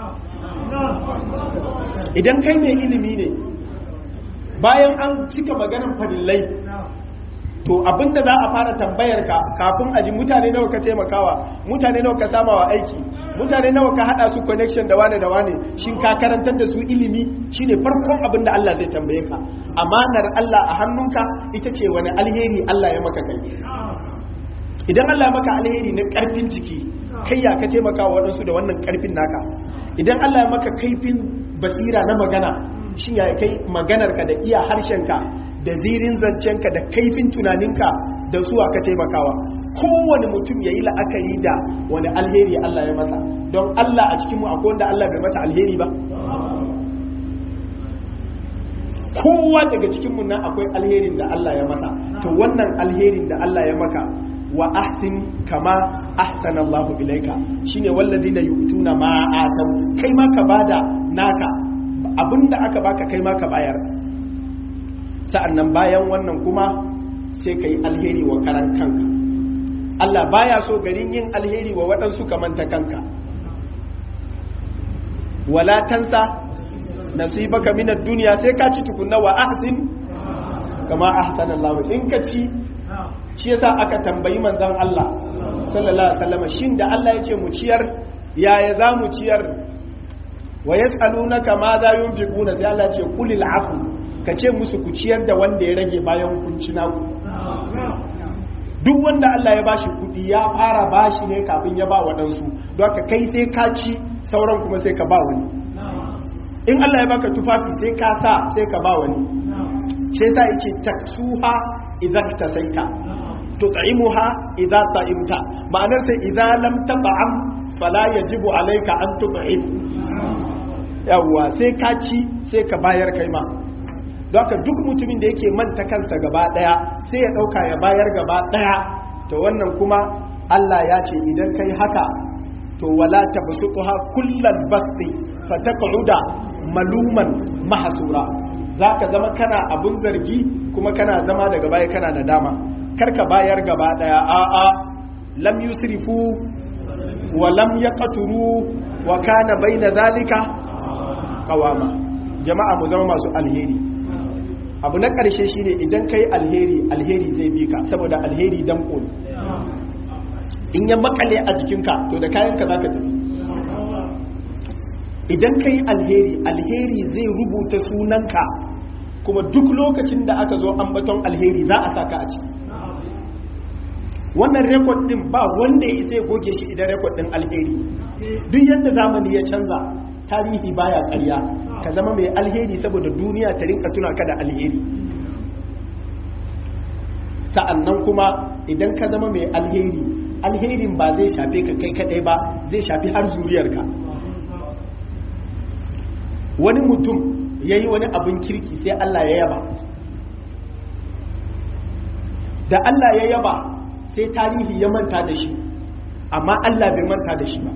Idan kai mai ilimi ne, bayan an cika maganar farillai, to abinda za a fara tambayar ka kafin a ji mutane nawa ka taimakawa, mutane nawa ka samawa aiki, mutane nawa ka hada su connection da wane da wane, shin ka karantar da su ilimi, shine farkon abin da Allah zai tambaye ka. Amanar Allah a hannunka ita ce wani alheri Allah ya maka kai. Idan Allah ya maka alheri na karfin jiki, kai ya ka taimaka wa waɗansu da wannan karfin naka. Idan Allah ya maka kaifin basira na magana, shin ya kai maganarka da iya harshenka da zirin zancenka da kaifin tunaninka da zuwa ka taimakawa. Kowane mutum ya yi la'akari da wani alheri Allah ya masa, don Allah a cikinmu akwai wanda Allah bai masa alheri ba. Kowa daga cikinmu nan akwai alherin da Allah ya masa. To wannan alherin da Allah ya maka, wa ahsin kama ahsanallahu ilaika, shine wallazina yu'tuna ma atau, kai ma ka bada naka abinda aka baka, kai ma ka bayar. Sa'annan bayan wannan kuma sai kai alheri wa karan kanka. Allah baya so garin yin alheri wa waɗansu ka manta kanka. Wala tansa nasibaka minad dunya, sai ka ci tukunna wa ahsin kama ahsanallahu. In ka ci, shi yasa aka tambayi manzon Allah sallallahu alaihi wasallam, shin da Allah yace mu ciyar, yaya za mu ciyar? Wa yas'alunaka ma za yunfiquna, sai Allah ce qulil afu, ka ce musu ku ciyar da wanda ya rage bayan kun ci naku. Duk wanda Allah ya bashi kudi ya fara bashi ne kafin ya ba waɗansu, don haka kai sai ka ci, sauran kuma sai ka ba wani. In Allah ya baka tufafi sai ka sa, sai ka ba wani. Sai ta yake taksuha idza tasaita, tut'imuha idza ta'imta. Ma'anar sai idza lam tat'am fala yajibu alayka an tut'im. Yawwa, sai ka ci sai ka bayar kai ma. Don haka duk mutumin da yake manta kansa gaba daya sai ya dauka ya bayar gaba daya, to wannan kuma Allah ya ce idan kai haka, to wala tabsutuha kullal basti fataq'uda maluman mahsura, zaka zama kana abun zargi kuma kana zama daga baya kana nadama. Karka bayar gaba daya, a'a, lam yusrifu wa lam yaqturu wa kana baina zalika qawama. Jama'a mu zama masu alheri. Abu na ƙarshe shine idan kai alheri, alheri zai bi ka, saboda alheri danko ne. In ya makale a jikinka, to da kayanka zaka tafi. Idan kai alheri, alheri zai rubuta sunanka, kuma duk lokacin da aka zo ambaton alheri za a saka a ciki. Wannan rekod din ba wanda ya isa ya goge shi idan rekod din alheri. Duk yadda zamani ya canza, tarihi baya ƙarya. Ka zama mai alheri saboda duniya ta rinka tuna ka da alheri. Sa'annan kuma idan ka zama mai alheri, alherin ba zai shafe ka kai kadai ba, zai shafi har zuriyarka. Wani mutum ya yi wani abin kirki sai Allah ya yaba. Da Allah ya yaba sai tarihi ya manta da shi, amma Allah bai manta da shi ba.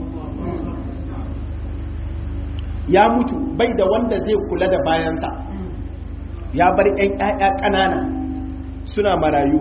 Ya mutu bai da wanda zai kula da bayansa, ya bar 'yan 'ya'ya ƙanana suna marayu.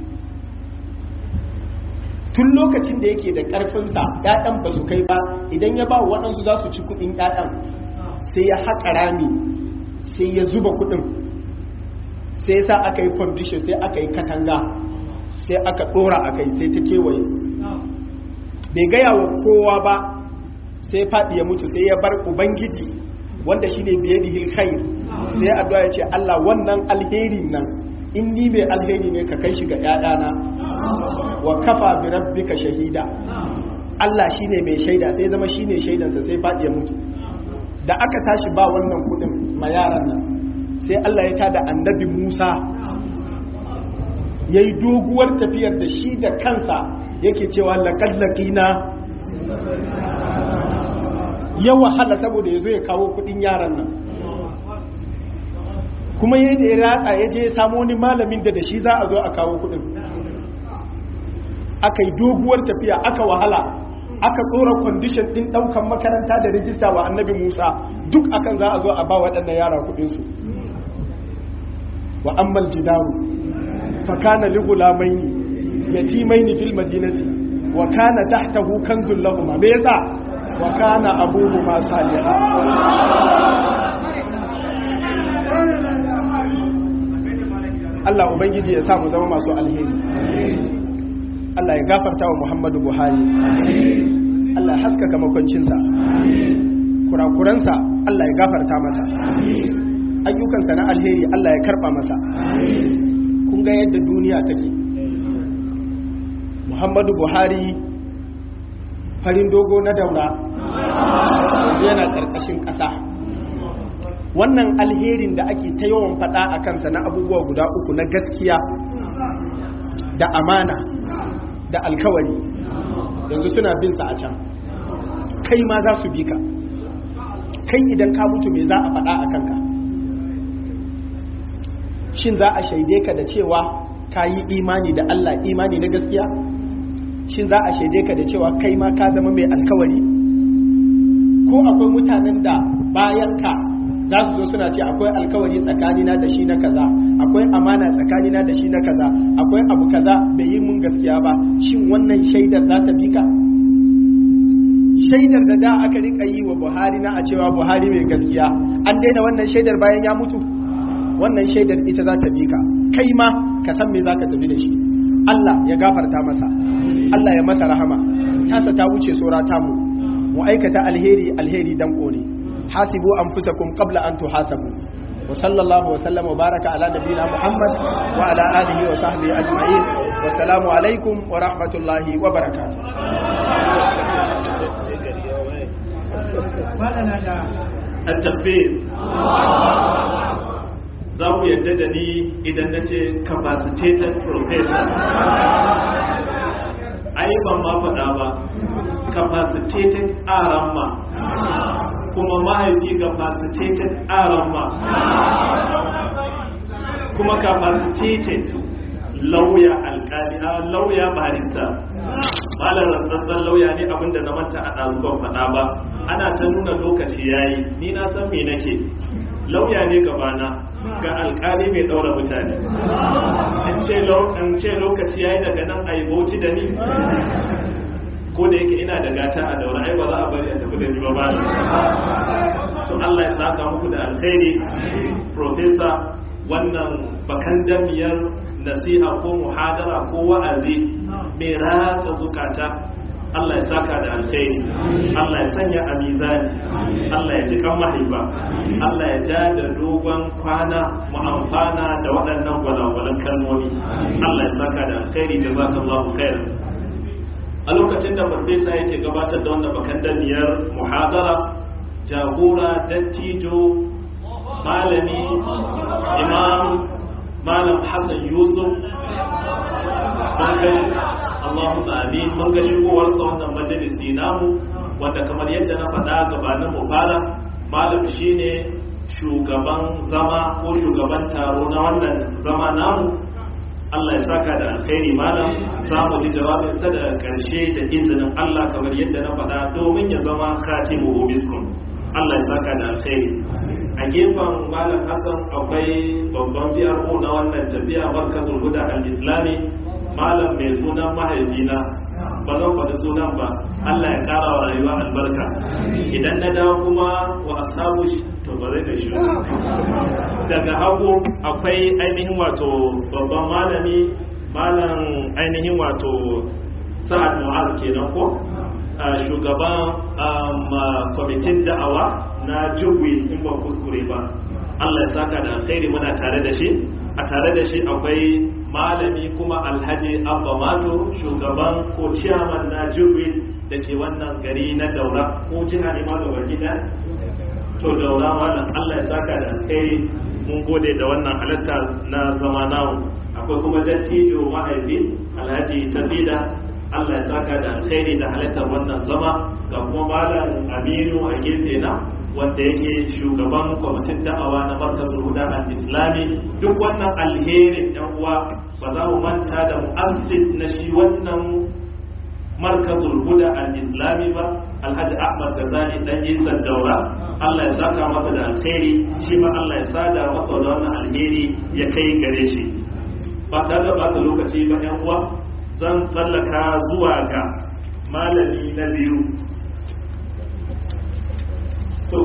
Tun lokacin da yake da ƙarfinsa 'ya'yan ba su kai ba, idan ya ba waɗansu za su ci kuɗin 'ya'yan sai ya haƙa rami sai ya zuba kuɗin, sai sa aka yi foundation, sai aka yi katanga, sai aka ɗora a kai sai ta kewaye. Bai gaya wa kowa ba sai faɗi ya mutu, sai ya bar Ubangiji wanda shi ne biyadihil khair, sai addu'a ya ce Allah wannan alheri nan in ni mai alheri ne ka kai shi ga ‘ya'yana, wa kafa bi rabbika shahida. Allah shi ne mai shaida, sai zama shi ne shaidansa, sai faɗi ya mutu. Da aka tashi ba wannan kuɗin ma yaran nan, sai Allah ya tada annabi Musa, ya yi doguwar tafiyar da shi da kansa yake cewa laqad laqina, ya wahala saboda ya zo ya kawo kuɗin yaran nan. Kuma ya da ya ratsa ya je ya samu wani malamin da shi za a zo a kawo kudin. Aka yi doguwar tafiya, aka wahala, aka tsora condition din daukan makaranta da rijista wa annabi Musa, duk akan za a zo a ba waɗannan yara kudinsu. Wa ammal jidaru fa kana li ghulamaini yatimaini fil madinati wa kana tahtahu kanzun lahumma, me yasa? Wa kana abuhuma salihan. Allah Ubangiji ya samu zama masu alheri. Allah ya gafarta wa Muhammadu Buhari. Allah ya haskaka makwancinsa. Kurakuransa Allah ya gafarta masa. Ayyukansa na alheri Allah ya karba masa. Kun ga yadda duniya take. Muhammadu Buhari farin dogo na daura yana ƙarƙashin ƙasa. Wannan alherin da ake ta yawan faɗa a kansa na abubuwa guda uku na gaskiya da amana da alkawari, yanzu suna bin sa a can. Kai ma za su bi ka. Kai idan ka mutu me za a faɗa a kanka? Shin za a shaide ka da cewa ka yi imani da Allah, imani na gaskiya? Shin za a shaide ka da cewa kai ma ka zama mai alkawari? Ko akwai mutanen da bayan ka za su zo suna ce akwai alkawari tsakanina da shi na kaza, akwai amana tsakanina da shi na kaza, akwai abu kaza bai yi mun gaskiya ba? Shin wannan shaidar za ta bi ka? Shaidar da aka rika yi wa Buhari na a cewa Buhari mai gaskiya, an daina wannan shaidar bayan ya mutu? Wannan shaidar ita za ta bi ka. Kai ma ka san me za ka tafi da shi. Allah ya gafarta masa, Allah ya masa rahama, tasa ta wuce sora tamu. Mu aikata alheri, alheri dan kore. Hasibu anfusakum qabla an tuhasabu. Wa sallallahu wa sallama wa baraka ala nabiyyina Muhammad wa ala alihi wa sahbihi ajma'in. Wa assalamu alaikum wa rahmatullahi wa barakatuh. At-takbir. Za ku yadda da ni idan na ce capacitated professor. Ai ban ma faɗa ba, capacitated aramma, kuma mahaifi capacitated aramma, kuma capacitated lauya alƙali, lauya barista. Malar rantsatsen lauya ne abinda na manta a ɗazu ban faɗa ba. Ana ta nuna lokaci yayi, ni na san me nake. Lauya ne gabana ga alƙali mai ɗaura mutane. In ce lokaci yayi daga nan a yi bauchi da ni. Ko da yake ina da gata a daura, ai ba za a bari a tafi da ni ba ba. To Allah ya saka muku da alkhairi, Profesa, wannan bakan damiyar nasiha ko muhadara ko wa'azi mai ratsa zukata. Allah ya saka da alkhairi, Allah ya sanya a mizani, Allah ya ji kan mahaifa, Allah ya ja da dogon kwana mu amfana da waɗannan gwalagwalan kalmomi. Allah ya saka da alkhairi, jazakallahu khairan. A lokacin da farfesa yake gabatar da wannan bakan daniyar muhadara, jagora, dattijo, malami, imam, malam Hassan Yusuf, Allahumma amin, mun ga shigowarsa wannan majalisi namu, wanda kamar yadda na faɗa gabanin mu fara, malam shine shugaban zama ko shugaban taro na wannan zama namu. Allah ya saka da alkhairi malam, za mu ji jawabinsa da karshe da izinin Allah kamar yadda na faɗa domin ya zama khatimu biskun. Allah ya saka da alkhairi. A gefen malam Hassan akwai babban PRO na wannan tafiya Markazul Huda al-Islami, malam mai sunan mahaifina, ba zan faɗi sunan ba, Allah ya ƙara wa rayuwa albarka. Idan na dawo kuma wa ashabu to ba zai da shi daga hagu akwai ainihin wato babban malami, malam ainihin wato Sa'ad Mu'az kenan ko shugaban kwamitin da'awa na Juwis in ba kuskure ba. Allah ya saka da alkhairi, muna tare da shi. A tare da shi akwai malami kuma Alhaji Abba Mato, shugaban ko ciyaman na Juwis da ke wannan gari na Daura, ko jiha ne ma gaba gida to Daura malam. Allah ya saka da alkhairi, mun gode da wannan halatta na zama namu. Akwai kuma dattijo mahaifi Alhaji Tafida, Allah ya saka da alkhairi da halattar wannan zama. Ga kuma malam Aminu a gefe na, wanda yake shugaban kwamitin da'awa na Markazul Huda al-Islami. Duk wannan alherin yan uwa ba za mu manta da mu'assis na shi wannan Markazul Huda al-Islami ba, Alhaji Ahmad Gazali dan Isa Daura. Allah ya saka masa da alkhairi, shi ma Allah ya sada masa da wannan alheri ya kai gare shi. Ba tare da bata lokaci ba yan uwa, zan tsallaka zuwa ga malami na biyu. To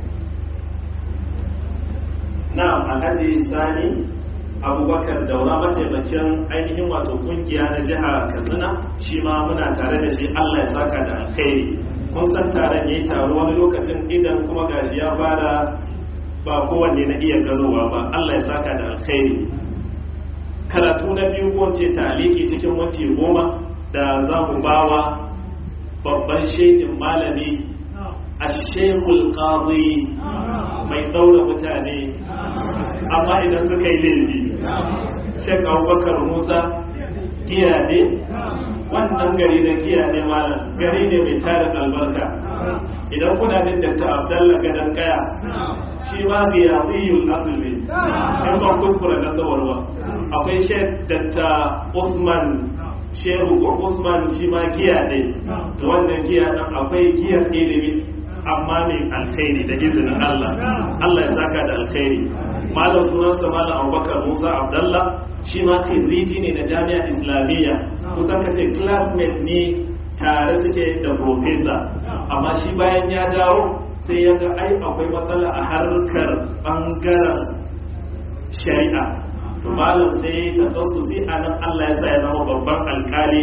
na Alhaji Sani Abubakar Daura, mataimakin ainihin wato kungiya na jiha Katsina, shi ma muna tare da shi. Allah ya saka da alkhairi. Kun san taron yayi taro wani lokacin idan kuma gashi ya fara ba kowanne na iya ganowa ba. Allah ya saka da alkhairi. Karatu na biyu ko ce taliki cikin minti 10 da za mu bawa babban shehin malami Ashekul Qadi mai daura mutane amma idan suka yi laifi, Sheikh Abubakar Musa Giyade. Wannan gari na Giyade malam gari ne mai tarin albarka. Idan kuna jin Dr. Abdallah Gadan Kaya, shi ma Giyadiyul Asli in ban kuskura na sawarwa. Akwai Sheikh Dr. Usman Shehu ko Usman, shi ma Giyade. Da wannan giya dan akwai giyar ilimi amma mai alkhairi da izinin Allah. Allah ya saka da alkhairi. Malam sunansa Malam Abubakar Musa Abdallah, shi ma khiriji ne na Jami'a Islamiyya, kusan kace classmate ne, tare suke da professor. Amma shi bayan ya dawo sai ya ga ai akwai matsala a harkar bangaren shari'a. To malam sai ta tsasu sai anan Allah ya sa ya zama babban alkali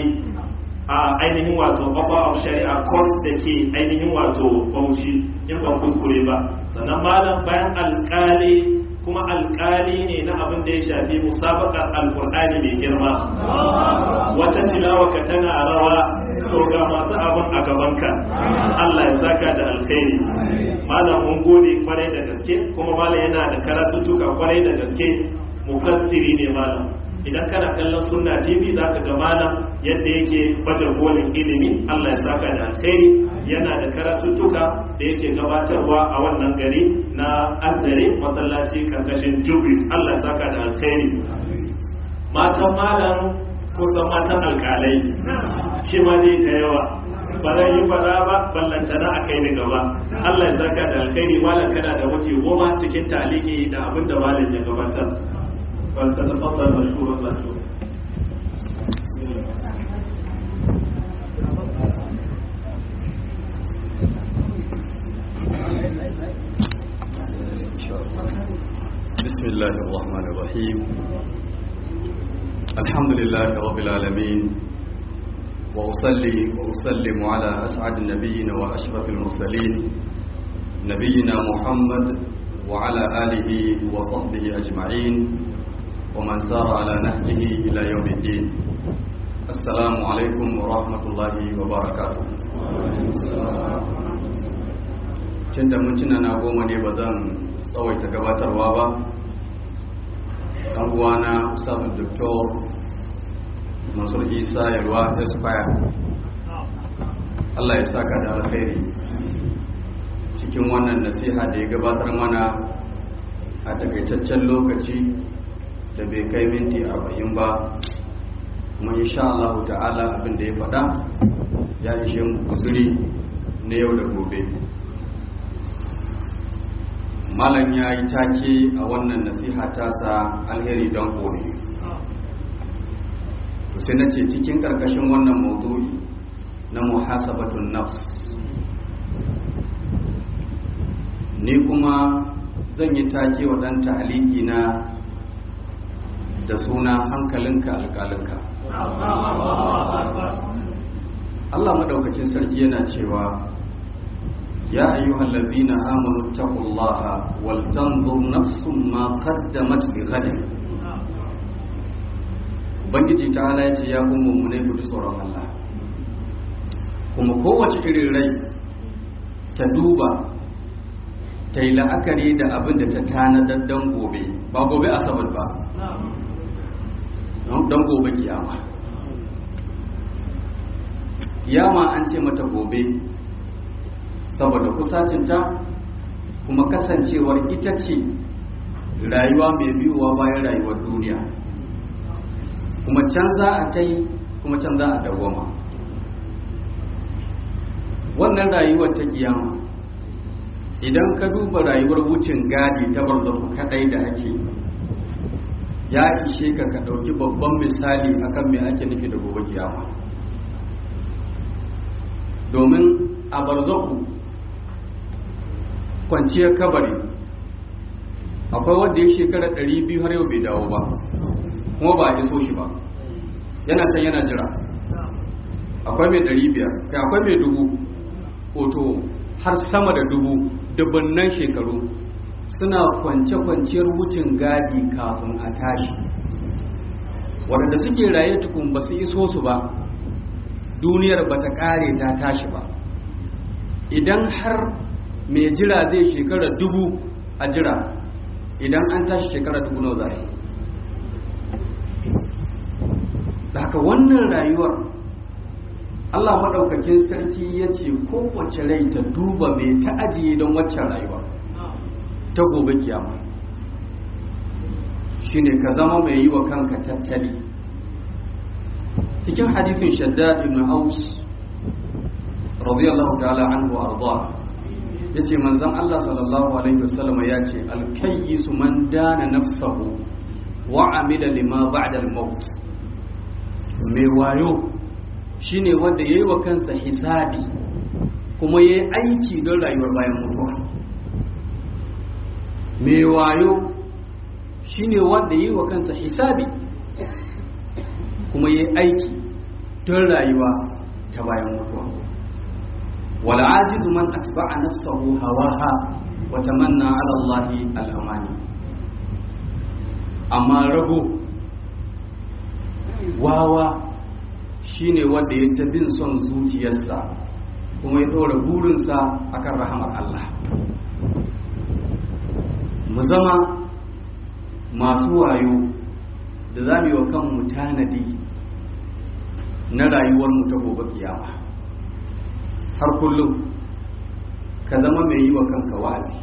a ainihin wato Upper of Sharia Court da ke ainihin wato Bauchi in ban kuskure ba. Sannan malam bayan alkali kuma alkali ne na abin da ya shafi musabakar alkur'ani mai girma. Wata tilawa ka tana rawa, to ga masu abin a gabanka. Allah ya saka da alkhairi. Malam mun gode kwarai da gaske, kuma malam yana da karatuttuka kwarai da gaske. Mufassiri ne malam. Idan kana kallon Sunna TV za ka ga malam yadda yake baje kolin ilimi. Allah ya saka da alkhairi. Yana da karatuttuka da yake gabatarwa a wannan gari na Azare, masallaci karkashin Jubris. Allah ya saka da alkhairi. Matan malam kusan matan alkalai, shi ma dai ta yawa, ba zan yi fara ba ballantana a kai ni gaba. Allah ya saka da alkhairi. Malam kana da wuce 10 cikin taliki da abin da malam ya gabatar. فلتتفضل مشكورا مشكورا. بسم الله الرحمن الرحيم. الحمد لله رب العالمين، وأصلي وأسلم على أسعد النبيين وأشرف المرسلين نبينا محمد وعلى آله وصحبه أجمعين ومن سار على نهجه إلى يوم الدين. السلام عليكم ورحمة الله وبركاته. Cinda mintuna na 10 ne ba zan tsawaita gabatarwa ba. Dan uwana Ustaz Dr. Mansur Isa Yalwa Esquire, Allah ya saka da alkhairi cikin wannan nasiha da ya gabatar mana a takaitaccen lokaci da bai kai minti 40 ba, kuma insha Allah ta'ala abin da ya faɗa ya ishe mu guzuri na yau da gobe. Malam ya yi take a wannan nasiha tasa alheri don kore. To sai na ce cikin ƙarƙashin wannan maudu'i na muhasabatun nafs, ni kuma zan yi take wa ɗan ta'aliki na da suna hankalinka alƙalinka. Allah madaukakin sarki yana cewa ya ayyuhal ladhina amanu taqullaha wal tanzur nafsum ma qaddamat lighadin. Ubangiji ta'ala ya ce ya ku mu'minai ku ji tsoron Allah, kuma kowace irin rai ta duba ta yi la'akari da abin da ta tanadar don gobe, ba gobe asabar ba, don gobe kiyama. Kiyama an ce mata gobe saboda kusacinta, kuma kasancewar ita ce rayuwa mai biyuwa bayan rayuwar duniya, kuma can za a ta yi, kuma can za a dawwama. Wannan rayuwar ta kiyama, idan ka duba rayuwar wucin gadi ta barzahu kadai da ake, ya ishe ka ɗauki babban misali akan me ake nufi da gobe kiyama. Domin a barzahu kwanciyar kabari akwai wanda ya shekara 200 har yau bai dawo ba, kuma ba a iso shi ba, yana can yana jira. Akwai mai 500, kai akwai mai 1000, hoto har sama da 1000, dubunnan shekaru suna kwance-kwanciyar wucin gadi kafin a tashi. Waɗanda suke raye tukun ba su iso su ba, duniyar ba ta ƙare ta tashi ba. Idan har mai jira zai shekara 1000 a jira, idan an tashi shekara 1000 nawa za yi? Da haka wannan rayuwar Allah maɗaukakin sarki ya ce kowace rai ta duba mai ta ajiye don waccan rayuwa ta gobe kiyama. Shi ne ka zama mai yi wa kanka tattali. Cikin hadisin Shaddad ibn Aus radiyallahu ta'ala anhu arda, yace manzon Allah sallallahu alaihi wasallam ya ce al-kayyisu man dana nafsahu wa amila lima ba'da al-maut. Mai wayo shine wanda yayi wa kansa hisabi kuma yayi aiki don rayuwar bayan mutuwa. Mai wayo shine wanda yayi wa kansa hisabi kuma yayi aiki don rayuwa ta bayan mutuwa. wal ajizu man atba'a nafsahu hawaha wa tamanna 'ala Allahi al-amani. Amma rago wawa shine wanda ya ta bin son zuciyarsa kuma ya ɗora burinsa akan rahamar Allah. Mu zama masu wayo da za mu yi wa kanmu tanadi na rayuwarmu ta gobe kiyama. Har kullum ka zama mai yi wa kanka wa'azi.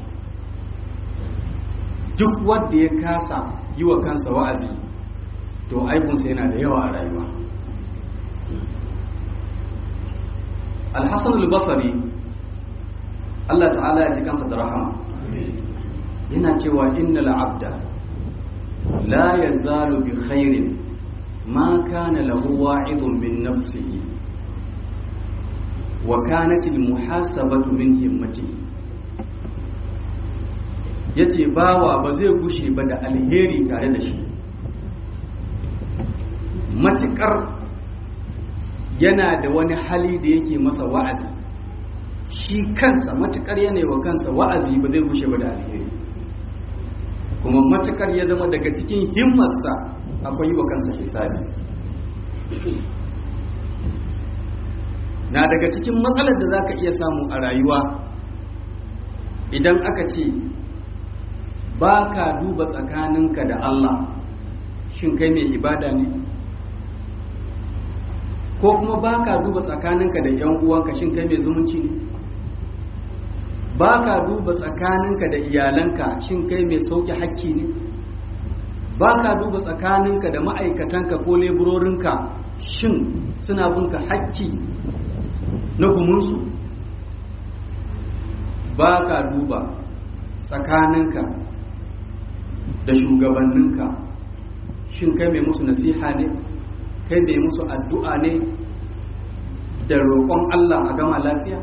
Duk wanda ya kasa yi wa kansa wa'azi to aibunsa yana da yawa a rayuwa. Al-Hasan al-Basri Allah ta'ala ya ji kansa da rahama yana cewa innal abda la yazalu bi khairin ma kana lahu wa'idun min nafsihi wa kanat al-muhasabatu min himmatihi. Yace bawa ba zai gushe ba da alheri tare da shi matukar yana da wani hali da yake masa wa'azi. Shi kansa matukar yana wa kansa wa'azi ba zai gushe ba da alheri, kuma matukar ya zama daga cikin himmarsa akwai yi wa kansa hisabi. Na daga cikin matsalar da zaka iya samu a rayuwa idan aka ce ba ka duba tsakaninka da Allah, shin kai mai ibada ne? Ko kuma ba ka duba tsakaninka da ‘yan uwanka, shin kai mai zumunci ne? Ba ka duba tsakaninka da iyalanka, shin kai mai sauke hakki ne? ba ka duba tsakaninka da ma'aikatanka ko leburorinka shin suna binka hakki na gumunsu, ba ka duba tsakaninka da shugabanninka shin kai mai musu nasiha ne, kai mai musu addu'a ne da roƙon Allah a gama lafiya.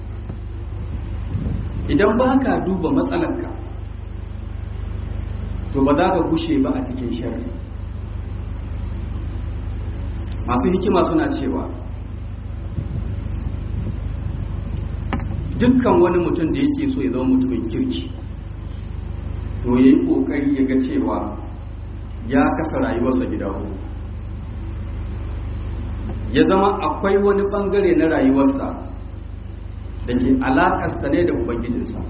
Idan ba ka duba matsalarka to ba za ka gushe ba a cikin sharri. Masu hikima suna cewa dukkan wani mutum da yake so ya zama mutumin kirki to ya yi ƙoƙari ya ga cewa ya kasa rayuwarsa gida huɗu. Ya zama akwai wani ɓangare na rayuwarsa da ke alaƙarsa ne da Ubangijinsa.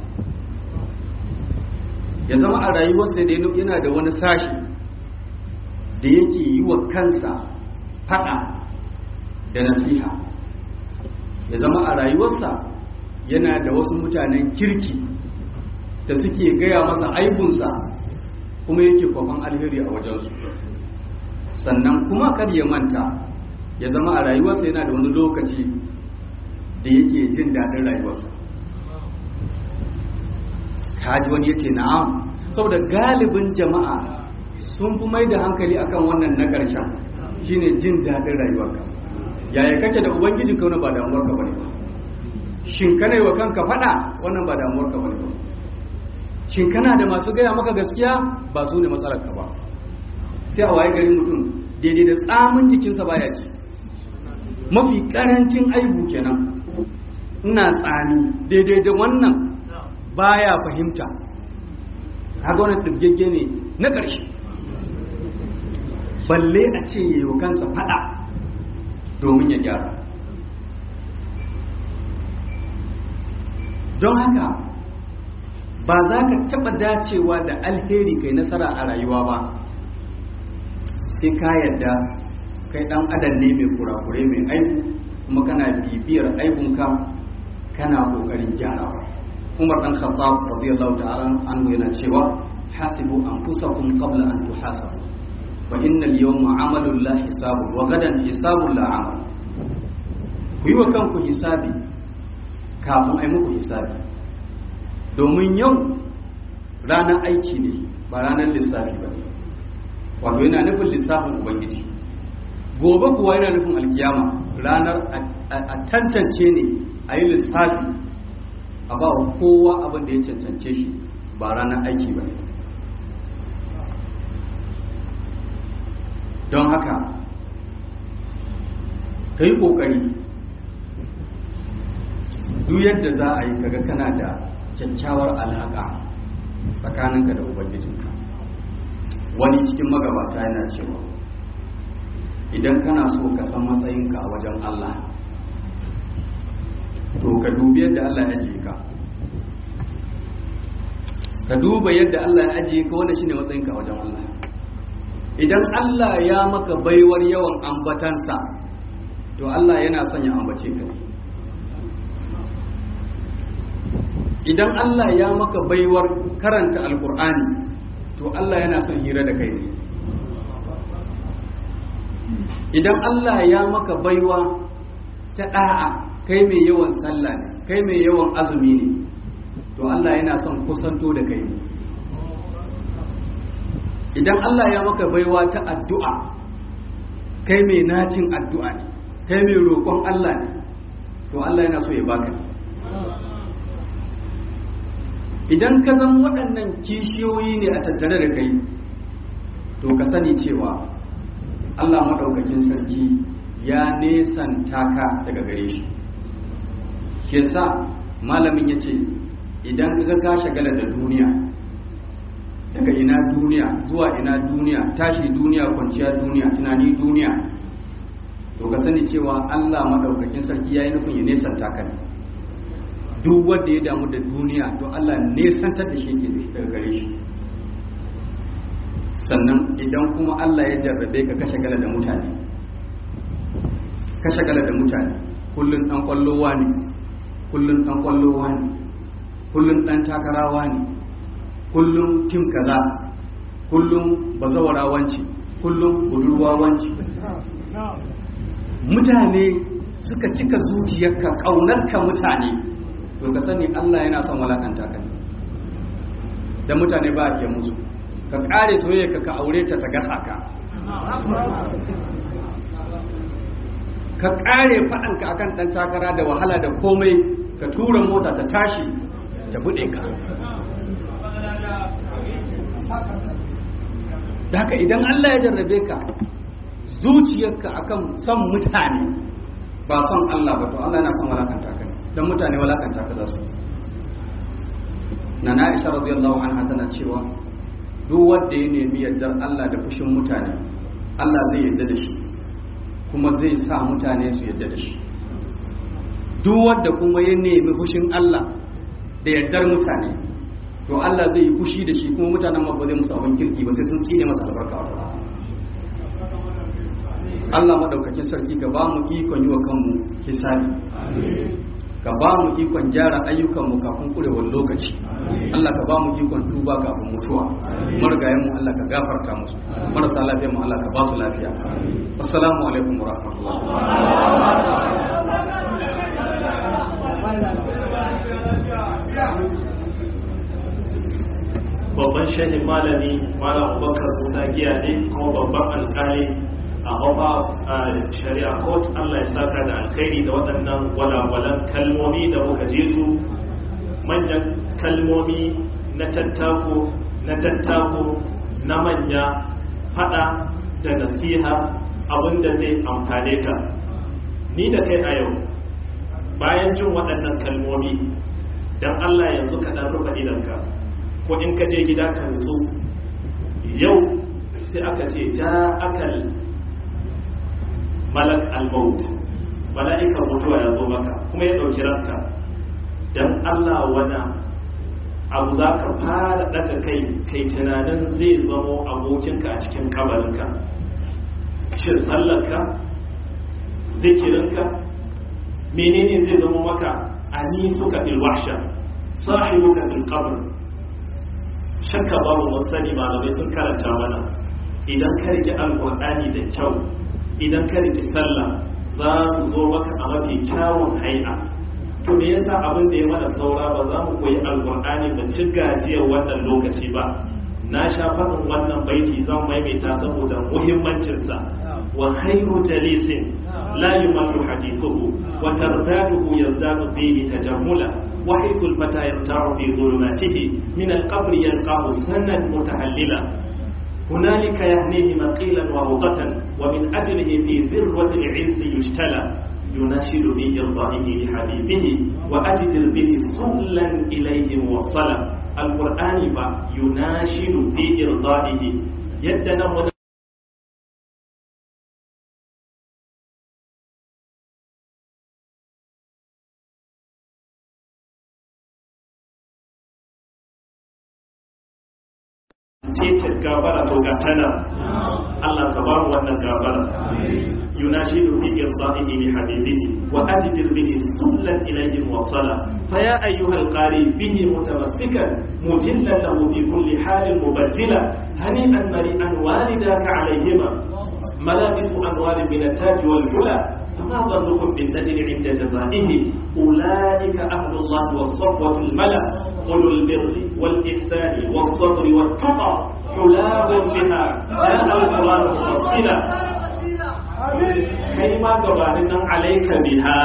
Ya zama a rayuwarsa da yana da wani sashi da yake yi wa kansa faɗa da nasiha. Ya zama a rayuwarsa yana da wasu mutanen kirki da suke gaya masa aibunsa kuma yake kwafan alheri a wajensu. Sannan kuma kar ya manta ya zama a rayuwarsa yana da wani lokaci da yake jin daɗin rayuwarsa. Kaji wani yace na'am, saboda galibin jama'a sun fi mai da hankali akan wannan na ƙarshen shine jin daɗin rayuwarka. Yaya kake da ubangiji ka wani ba damuwarka bane ba. Shin kana yi wa kanka faɗa wannan ba damuwarka bane ba. Shin kana da masu gaya maka gaskiya ba su ne matsalarka ba. Sai a waye gari mutum daidai da tsamin jikinsa baya ci. Mafi karancin aibu kenan, ina tsami daidai da wannan baya fahimta. Kaga wannan dubgegge ne na ƙarshe. Balle a ce yayi wa kansa fada domin ya gyara. Don haka ba za ka taɓa dacewa da alheri kai nasara a rayuwa ba sai ka yarda kai dan adam ne mai kurakure mai aibu kuma kana bibiyar aibunka kana kokarin gyarawa. Umar dan Khattab radiyallahu ta'ala anhu yana cewa hasibu anfusakum qabla an tuhasabu wa innal yawma 'amalu la hisabu wa gadan hisabu la 'amal. Ku yi wa kanku hisabi kafin ai muku hisabi, domin yau ranar aiki ne ba ranar lissafi ba ne. Wato yana nufin lissafin Ubangiji. Gobe kuwa yana nufin alkiyama, ranar a tantance ne a yi lissafi a ba wa kowa abin da ya cancance shi ba ranar aiki ba. Don haka ka yi ƙoƙari duk yadda za a yi kaga kana da kyakkyawar alaƙa tsakaninka da Ubangijinka. Wani cikin magabata yana cewa idan kana so ka san matsayinka a wajen Allah to ka dubi yadda Allah ya ajiye ka. Ka duba yadda Allah ya ajiye ka, wanda shine matsayinka a wajen Allah. Idan Allah ya maka baiwar yawan ambatansa to Allah yana son ya ambace ka. Idan Allah ya maka baiwar karanta alkur'ani to Allah yana son hira da kai ne. Idan Allah ya maka baiwa ta da'a, kai mai yawan sallah ne, kai mai yawan azumi ne, to Allah yana son kusanto da kai ne. Idan Allah ya maka baiwa ta addu'a, kai mai nacin addu'a ne, kai mai roƙon Allah ne, to Allah yana so ya baka ne. Idan ka zan waɗannan kishiyoyi ne a tattare da kai, to ka sani cewa Allah maɗaukakin sarki ya nesanta ka daga gare shi. Shi yasa malamin ya ce idan ka shagala da duniya, daga ina duniya zuwa ina duniya, tashi duniya, kwanciya duniya, tunani duniya, to ka sani cewa Allah maɗaukakin sarki ya yi nufin ya nesanta ka ne. Duk wanda ya damu da duniya to Allah nesantar da shi ke daga gare shi. Sannan idan kuma Allah ya jarrabe ka shagala da mutane, kullun dan kwallowa ne, kullun dan kwallowa ne, kullun dan takarawa ne, kullun tim kaza, kullum bazawara wanci, kullum budurwa wanci. Mutane suka cika zuciyarka, ƙaunarka mutane, to ka sani Allah yana son walakanta ka ne. Dan mutane ba a iya musu. Ka kare soyayyarka ka aure ta gasa ka. Ka kare faɗanka akan ɗan takara da wahala da komai, ka tura mota ta tashi ta buɗe ka. Da haka idan Allah ya jarrabe ka zuciyarka akan son mutane ba son Allah ba, to Allah yana son walakanta ka ne. Dan mutane walakanta ka za su. Nana Aisha radiyallahu anha tana cewa duk wanda ya nemi yardar Allah da fushin mutane, Allah zai yarda da shi kuma zai sa mutane su yarda da shi. Duk wanda kuma ya nemi fushin Allah da yardar mutane, to Allah zai yi fushi da shi kuma mutanen ma ba zai musu abin kirki ba, sai sun tsine masa albarka wata rana. Allah madaukakin sarki ka ba mu ikon yi wa kanmu hisabi, ka ba mu ikon gyara ayyukanmu kafin kurewar lokaci. Allah ka ba mu ikon tuba kafin mutuwa. Marigayen mu Allah ka gafarta musu, marasa lafiyar mu Allah ka ba su lafiya. Assalamu alaikum wa rahmatullahi. Babban shehin malami Malam Abubakar Musa Giya ne kuma babban alƙali a Oba Shari'a Court. Allah ya saka da alkhairi da waɗannan walwalan kalmomi da muka ji su, manyan kalmomi na tattako na manya, fada da nasiha, abinda zai amfane ka. Ni da kai a yau bayan jin waɗannan kalmomi, dan Allah yanzu ka ɗan rufe idanka, ko in ka je gida ka nutsu. Yau sai aka ce ja akal malak al-maut, mala'ikan mutuwa ya zo maka kuma ya ɗauki ranka. Dan Allah wana abu za ka fara daga kai tunanin zai zamo abokinka a cikin kabarinka? Shin sallarka, zikirinka, menene zai zama maka? Anisuka bil wahsha, sahibuka bil qabr. Shakka babu mun sani, malamai sun karanta mana, idan ka rike alqur'ani da kyau, idan ka rike sallah, za su zo maka a mafi kyawun hay'a. To me yasa abin da ya mana saura ba za mu koyi alqur'ani ba ci gajiyar wannan lokaci ba? Na sha faɗin wannan baiti zan maimaita saboda muhimmancinsa. Wa khairu jalisin la yumallu hadithuhu wa tardaduhu yazdadu fihi tajammula wa haythul fata yarta'u fi dhulumatihi min al-qabr yalqahu sanan mutahallila hunalika yahnihi maqilan wa rawdatan wa min ajlihi fi dhirwati al-'izz yushtala يناشد بإرضائه لحبيبه وأجدر به صلا إليه موصلا. القرآن يناشد في إرضائه يدنا titin gabara to gatana. Allah ka ba mu wannan gabara. يناشد في إرضائه لحبيبه وأجدر به سلا إليه موصلا. فيا أيها القارئ به متمسكا مجلا له في كل حال مبجلا هنيئا مريئا والداك عليهما ملابس أنوار من التاج والعلا فما ظنكم بالنجل عند جزائه أولئك أهل الله والصفوة الملا أولو البر والإحسان والصبر والتقى حلاب بها جاء القرآن مفصلا. kai ma gabanin nan alaika biha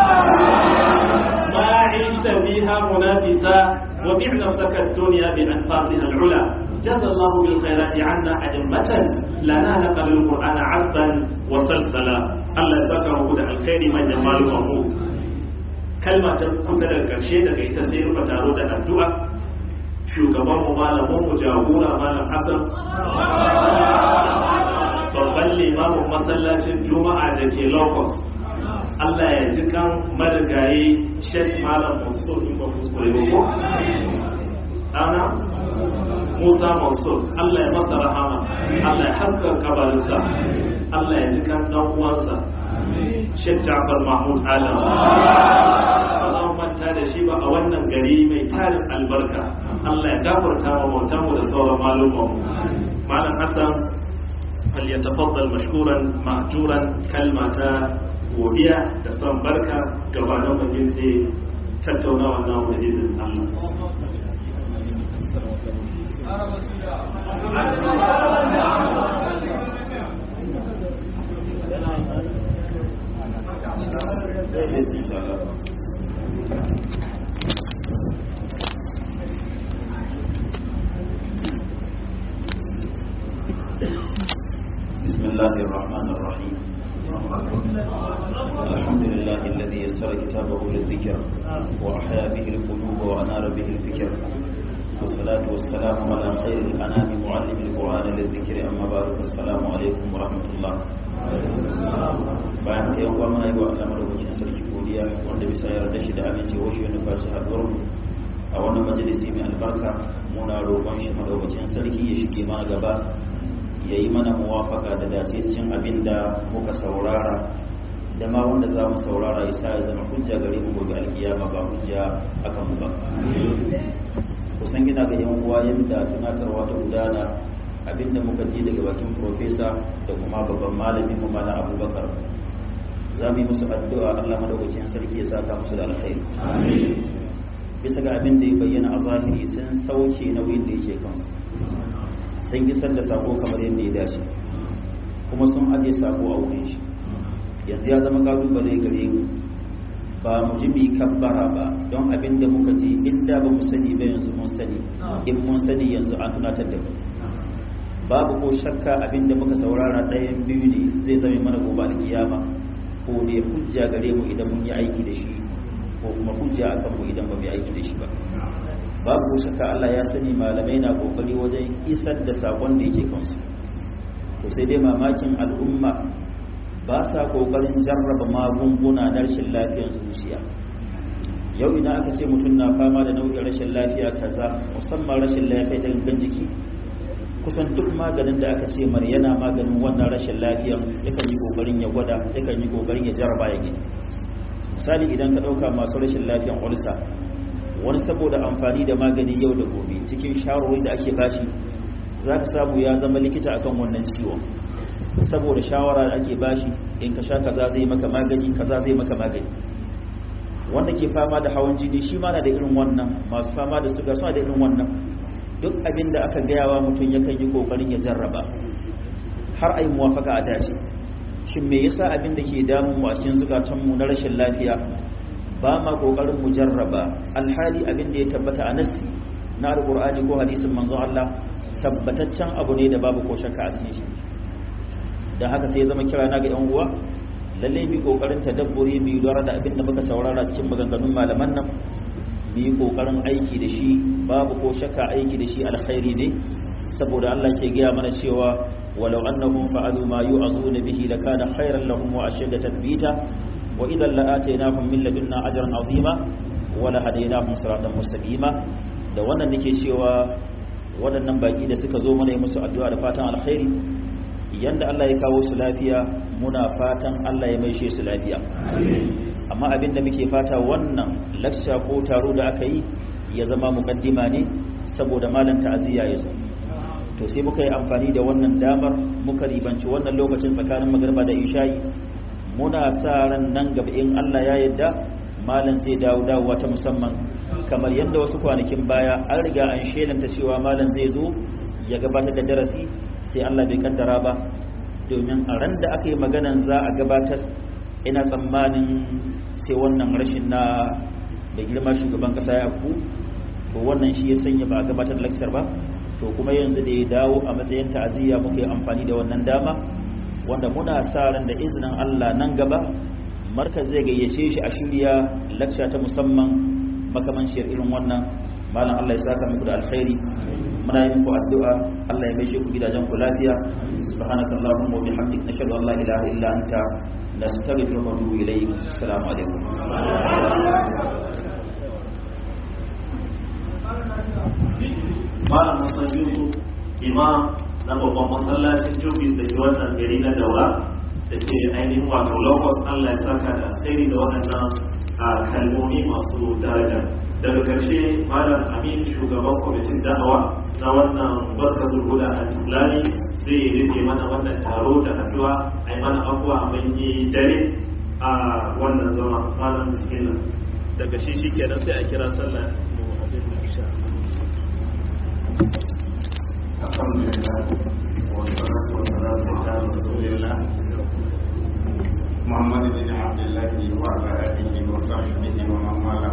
ma ishta biha munafisa wa bi' nafsaka ad-dunya bi anfasiha al-ula jaza Allahu bil khairati 'anna a'immatan lana naqal al-qur'ana 'azban wa salsala. Allah ya saka mu da alkhairi manyan malumanmu. Kalma ta kusa da karshe daga ita sai rufa taro da addu'a. Shugaban mu malamin mu jagora malam Hassan, babban limamin masallacin juma'a da ke locust, Allah ya ji kan marigayi Sheikh Malam Mansur in ba kuskure ko ana Musa Mansur, Allah ya masa rahama, Allah ya haska kabarinsa, Allah ya ji kan dan uwansa Sheikh Ja'far Mahmud Alam. Allah manta da shi ba a wannan gari mai tarin albarka. Allah ya gafarta wa mutanmu da sauran malumanmu. malam Hassan falyatafaddal mashkuran ma'juran, kalma ta godiya da son barka gabanin wajen sai tattaunawa na da izinin بسم الله الرحمن الرحيم. الحمد لله الذي يسر كتابه للذكر وأحيا به القلوب وأنار به الفكر، والصلاة والسلام على خير الأنام معلم القرآن للذكر. أما بعد، السلام عليكم ورحمة الله. bayan kai uwa muna yi wa Allah madaukakin sarki godiya wanda bisa yarda shi da amincewa shi ne faci haɗuwar a wannan majalisi mai albarka. Muna roƙon shi madaukakin sarki ya shige mana gaba, ya yi mana muwafaka da dace cikin abin da muka saurara da ma wanda za mu saurara ya sa ya zama hujja gare mu gobe alkiyama ba hujja akan mu ba. Kusan gina ga yan uwa yadda tunatarwa ta gudana, abinda muka ji daga bakin profesa da kuma babban malamin mu malam Abubakar, za mu yi musu addu'a Allah madaukakin sarki ya saka musu da alkhairi. Bisa ga abin da ya bayyana a zahiri, sun sauke nauyin da yake kansu, sun isar da sako kamar yadda ya dace, kuma sun aje sako a wurin shi. Yanzu ya zama kalubale gare mu, ba mu ji mai kabbara ba, don abin da muka ji inda ba mu sani ba yanzu mun sani, in mun sani yanzu an tunatar da mu. Babu ko shakka abin da muka saurara ɗayan biyu ne zai zama mana gobe alkiyama, ko ne hujja gare mu idan mun yi aiki da shi, ko kuma hujja akan mu idan ba mu yi aiki da shi ba. Babu ko shakka Allah ya sani malamai na kokari wajen isar da sakon da yake kansu, to sai dai mamakin al'umma ba sa kokarin jarraba magunguna na rashin lafiyar zuciya. Yau idan aka ce mutum na fama da nau'in rashin lafiya kaza, musamman rashin lafiya ta gangan jiki, kusan duk maganin da aka ce mar yana maganin wannan rashin lafiyar yakan yi kokarin ya gwada, yakan yi kokarin ya jarraba ya gani. Misali idan ka dauka masu rashin lafiyar ulsa, wani saboda amfani da magani yau da gobe cikin shawarwari da ake bashi, za ka samu ya zama likita akan wannan ciwon, saboda shawara da ake bashi, in ka sha kaza zai maka magani, kaza zai maka magani. Wanda ke fama da hawan jini shi ma na da irin wannan, masu fama da suga suna da irin wannan. Duk abin da aka gayawa mutum yakan yi kokarin ya jarraba har ai muwafaka a dace. Shin me yasa abin da ke damun mu a cikin zukatanmu na rashin lafiya ba ma kokarin mu jarraba, alhali abin da ya tabbata a nassi na alqur'ani ko hadisin manzon Allah tabbataccen abu ne da babu ko shakka a cikin shi. Dan haka sai ya zama kira na ga yan uwa, lalle mu kokarin tadabburi, mu lura da abin da muka saurara cikin maganganun malaman nan, mu yi kokarin aiki da shi. Babu ko shakka aiki da shi alkhairi ne, saboda Allah ke gaya mana cewa walau annahum fa'alu ma yu'azuna bihi lakana khairan lahum wa ashadda tathbita wa idan la'atainahum min ladunna ajran azima wa la hadainahum siratan mustaqima. Da wannan nake cewa waɗannan baki da suka zo mana yi musu addu'a da fatan alkhairi, yanda Allah ya kawo su lafiya muna fatan Allah ya maishe su lafiya. Amma abinda muke fata wannan lecture ko taro da aka yi ya zama mukaddima ne, saboda malam ta'aziyya ya zo, to sai muka yi amfani da wannan damar muka ribanci wannan lokacin tsakanin magriba da isha'i. Muna sa ran nan gaba in Allah ya yarda malam zai dawo ta musamman, kamar yadda wasu kwanakin baya an riga an shelanta cewa malam zai zo ya gabatar da darasi, sai Allah bai kaddara ba, domin a ran da aka yi maganan za a gabatar, ina tsammanin sai wannan rashin na da girma shugaban kasa ya ku, to wannan shi ya sanya ba a gabatar da lecture ba. To kuma yanzu da ya dawo a matsayin ta'aziyya muka yi amfani da wannan dama, wanda muna sa ran da izinin Allah nan gaba markaz zai gayyace shi a shirya lecture ta musamman makamanciyar irin wannan. Malam Allah ya saka muku da alkhairi, muna yi muku addu'a Allah ya maishe ku gidajen ku lafiya. Subhanakallahumma wa bihamdika nashhadu an la ilaha illa anta nastaghfiruka wa natubu ilayk. Assalamu alaikum. Malam Hassan Yusuf, imam na babban masallacin Jobis da ke wannan gari na Daura da ke ainihin wato Lagos, Allah ya saka da alkhairi da waɗannan kalmomi masu daraja. Daga ƙarshe Malam Amin, shugaban kwamitin da'awa na wannan barkatul huda al-islami zai rufe mana wannan taro da addu'a ai mana abuwa mun yi dare a wannan zama malam bismillah daga shi kenan sai a kira sallah alhamdulillah wa salatu wa salamu ala rasulillah Muhammad bin Abdullah wa ala alihi wa sahbihi wa man wala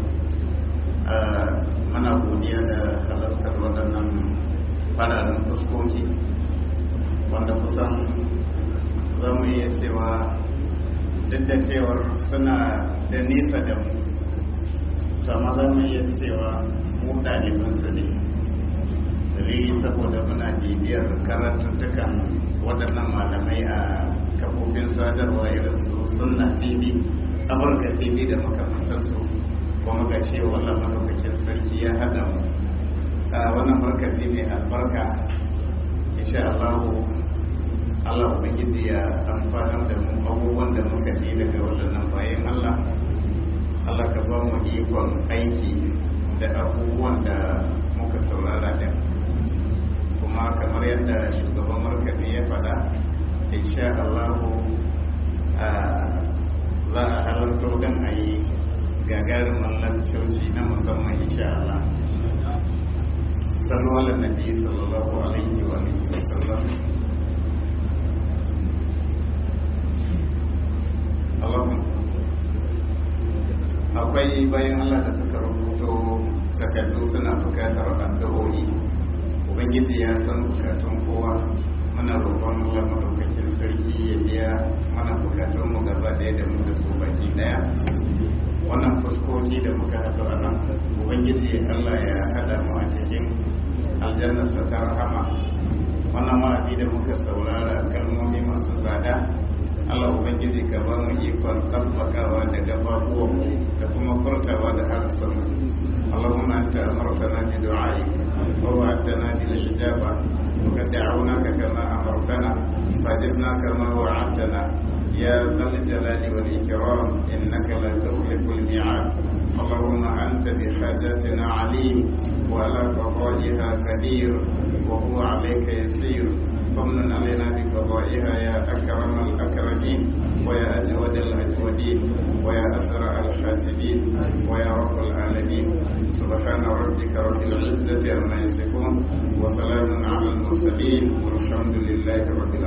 mana godiya da halartar waɗannan fararen fuskoki wanda kusan zamu iya cewa duk da cewar suna da nisa da mu to amma zamu iya cewa mu ɗalibansu ne dalili saboda muna bibiyar karatuttukan waɗannan malamai a kafofin sadarwa irin su sunna tv amurka tv da makamantarsu kuma ga ce wannan madaukakin sarki ya haɗa mu a wannan markazi mai albarka insha Allah ubangiji ya amfanar da mu abubuwan da muka ji daga waɗannan bayan Allah ka ba mu ikon aiki da abubuwan da muka saurara da kuma kamar yadda shugaban markazi ya faɗa insha Allah za a halarto don a yi gagarumin lantarki na musamman insha Allah sallu ala nabi sallallahu alaihi wa sallam. Akwai bayan Allah da suka rubuto takardu suna bukatar addu'o'i. Ubangiji ya san bukatun kowa, muna roƙon Allah madaukakin sarki ya biya mana bukatun mu gaba ɗaya da mu da su baki ɗaya. Wannan fuskoki da muka haɗu a nan, Ubangiji Allah ya haɗa mu a cikin aljannarsa ta rahama. Wannan wa'azi da muka saurara kalmomi masu tsada, Allah Ubangiji ka ba mu ikon tabbakawa da gababuwanmu da kuma furtawa da harsanmu. Allahumma anta amartana bi du'ai wa wa'adtana bil ijaba wa qad da'awnaka kama amartana fajibna kama wa'adtana ya dhal jalali wal ikram innaka la tukhlifu al mi'ad. Allahumma anta bi hajatina alim wa ala qada'iha qadir wa huwa 'alayka yasir. فمن علينا بقضائها يا أكرم الأكرمين ويا أجود الأجودين ويا أسرع الحاسبين ويا رب العالمين. سبحان ربك رب العزة عما يصفون وسلام على المرسلين والحمد لله رب العالمين.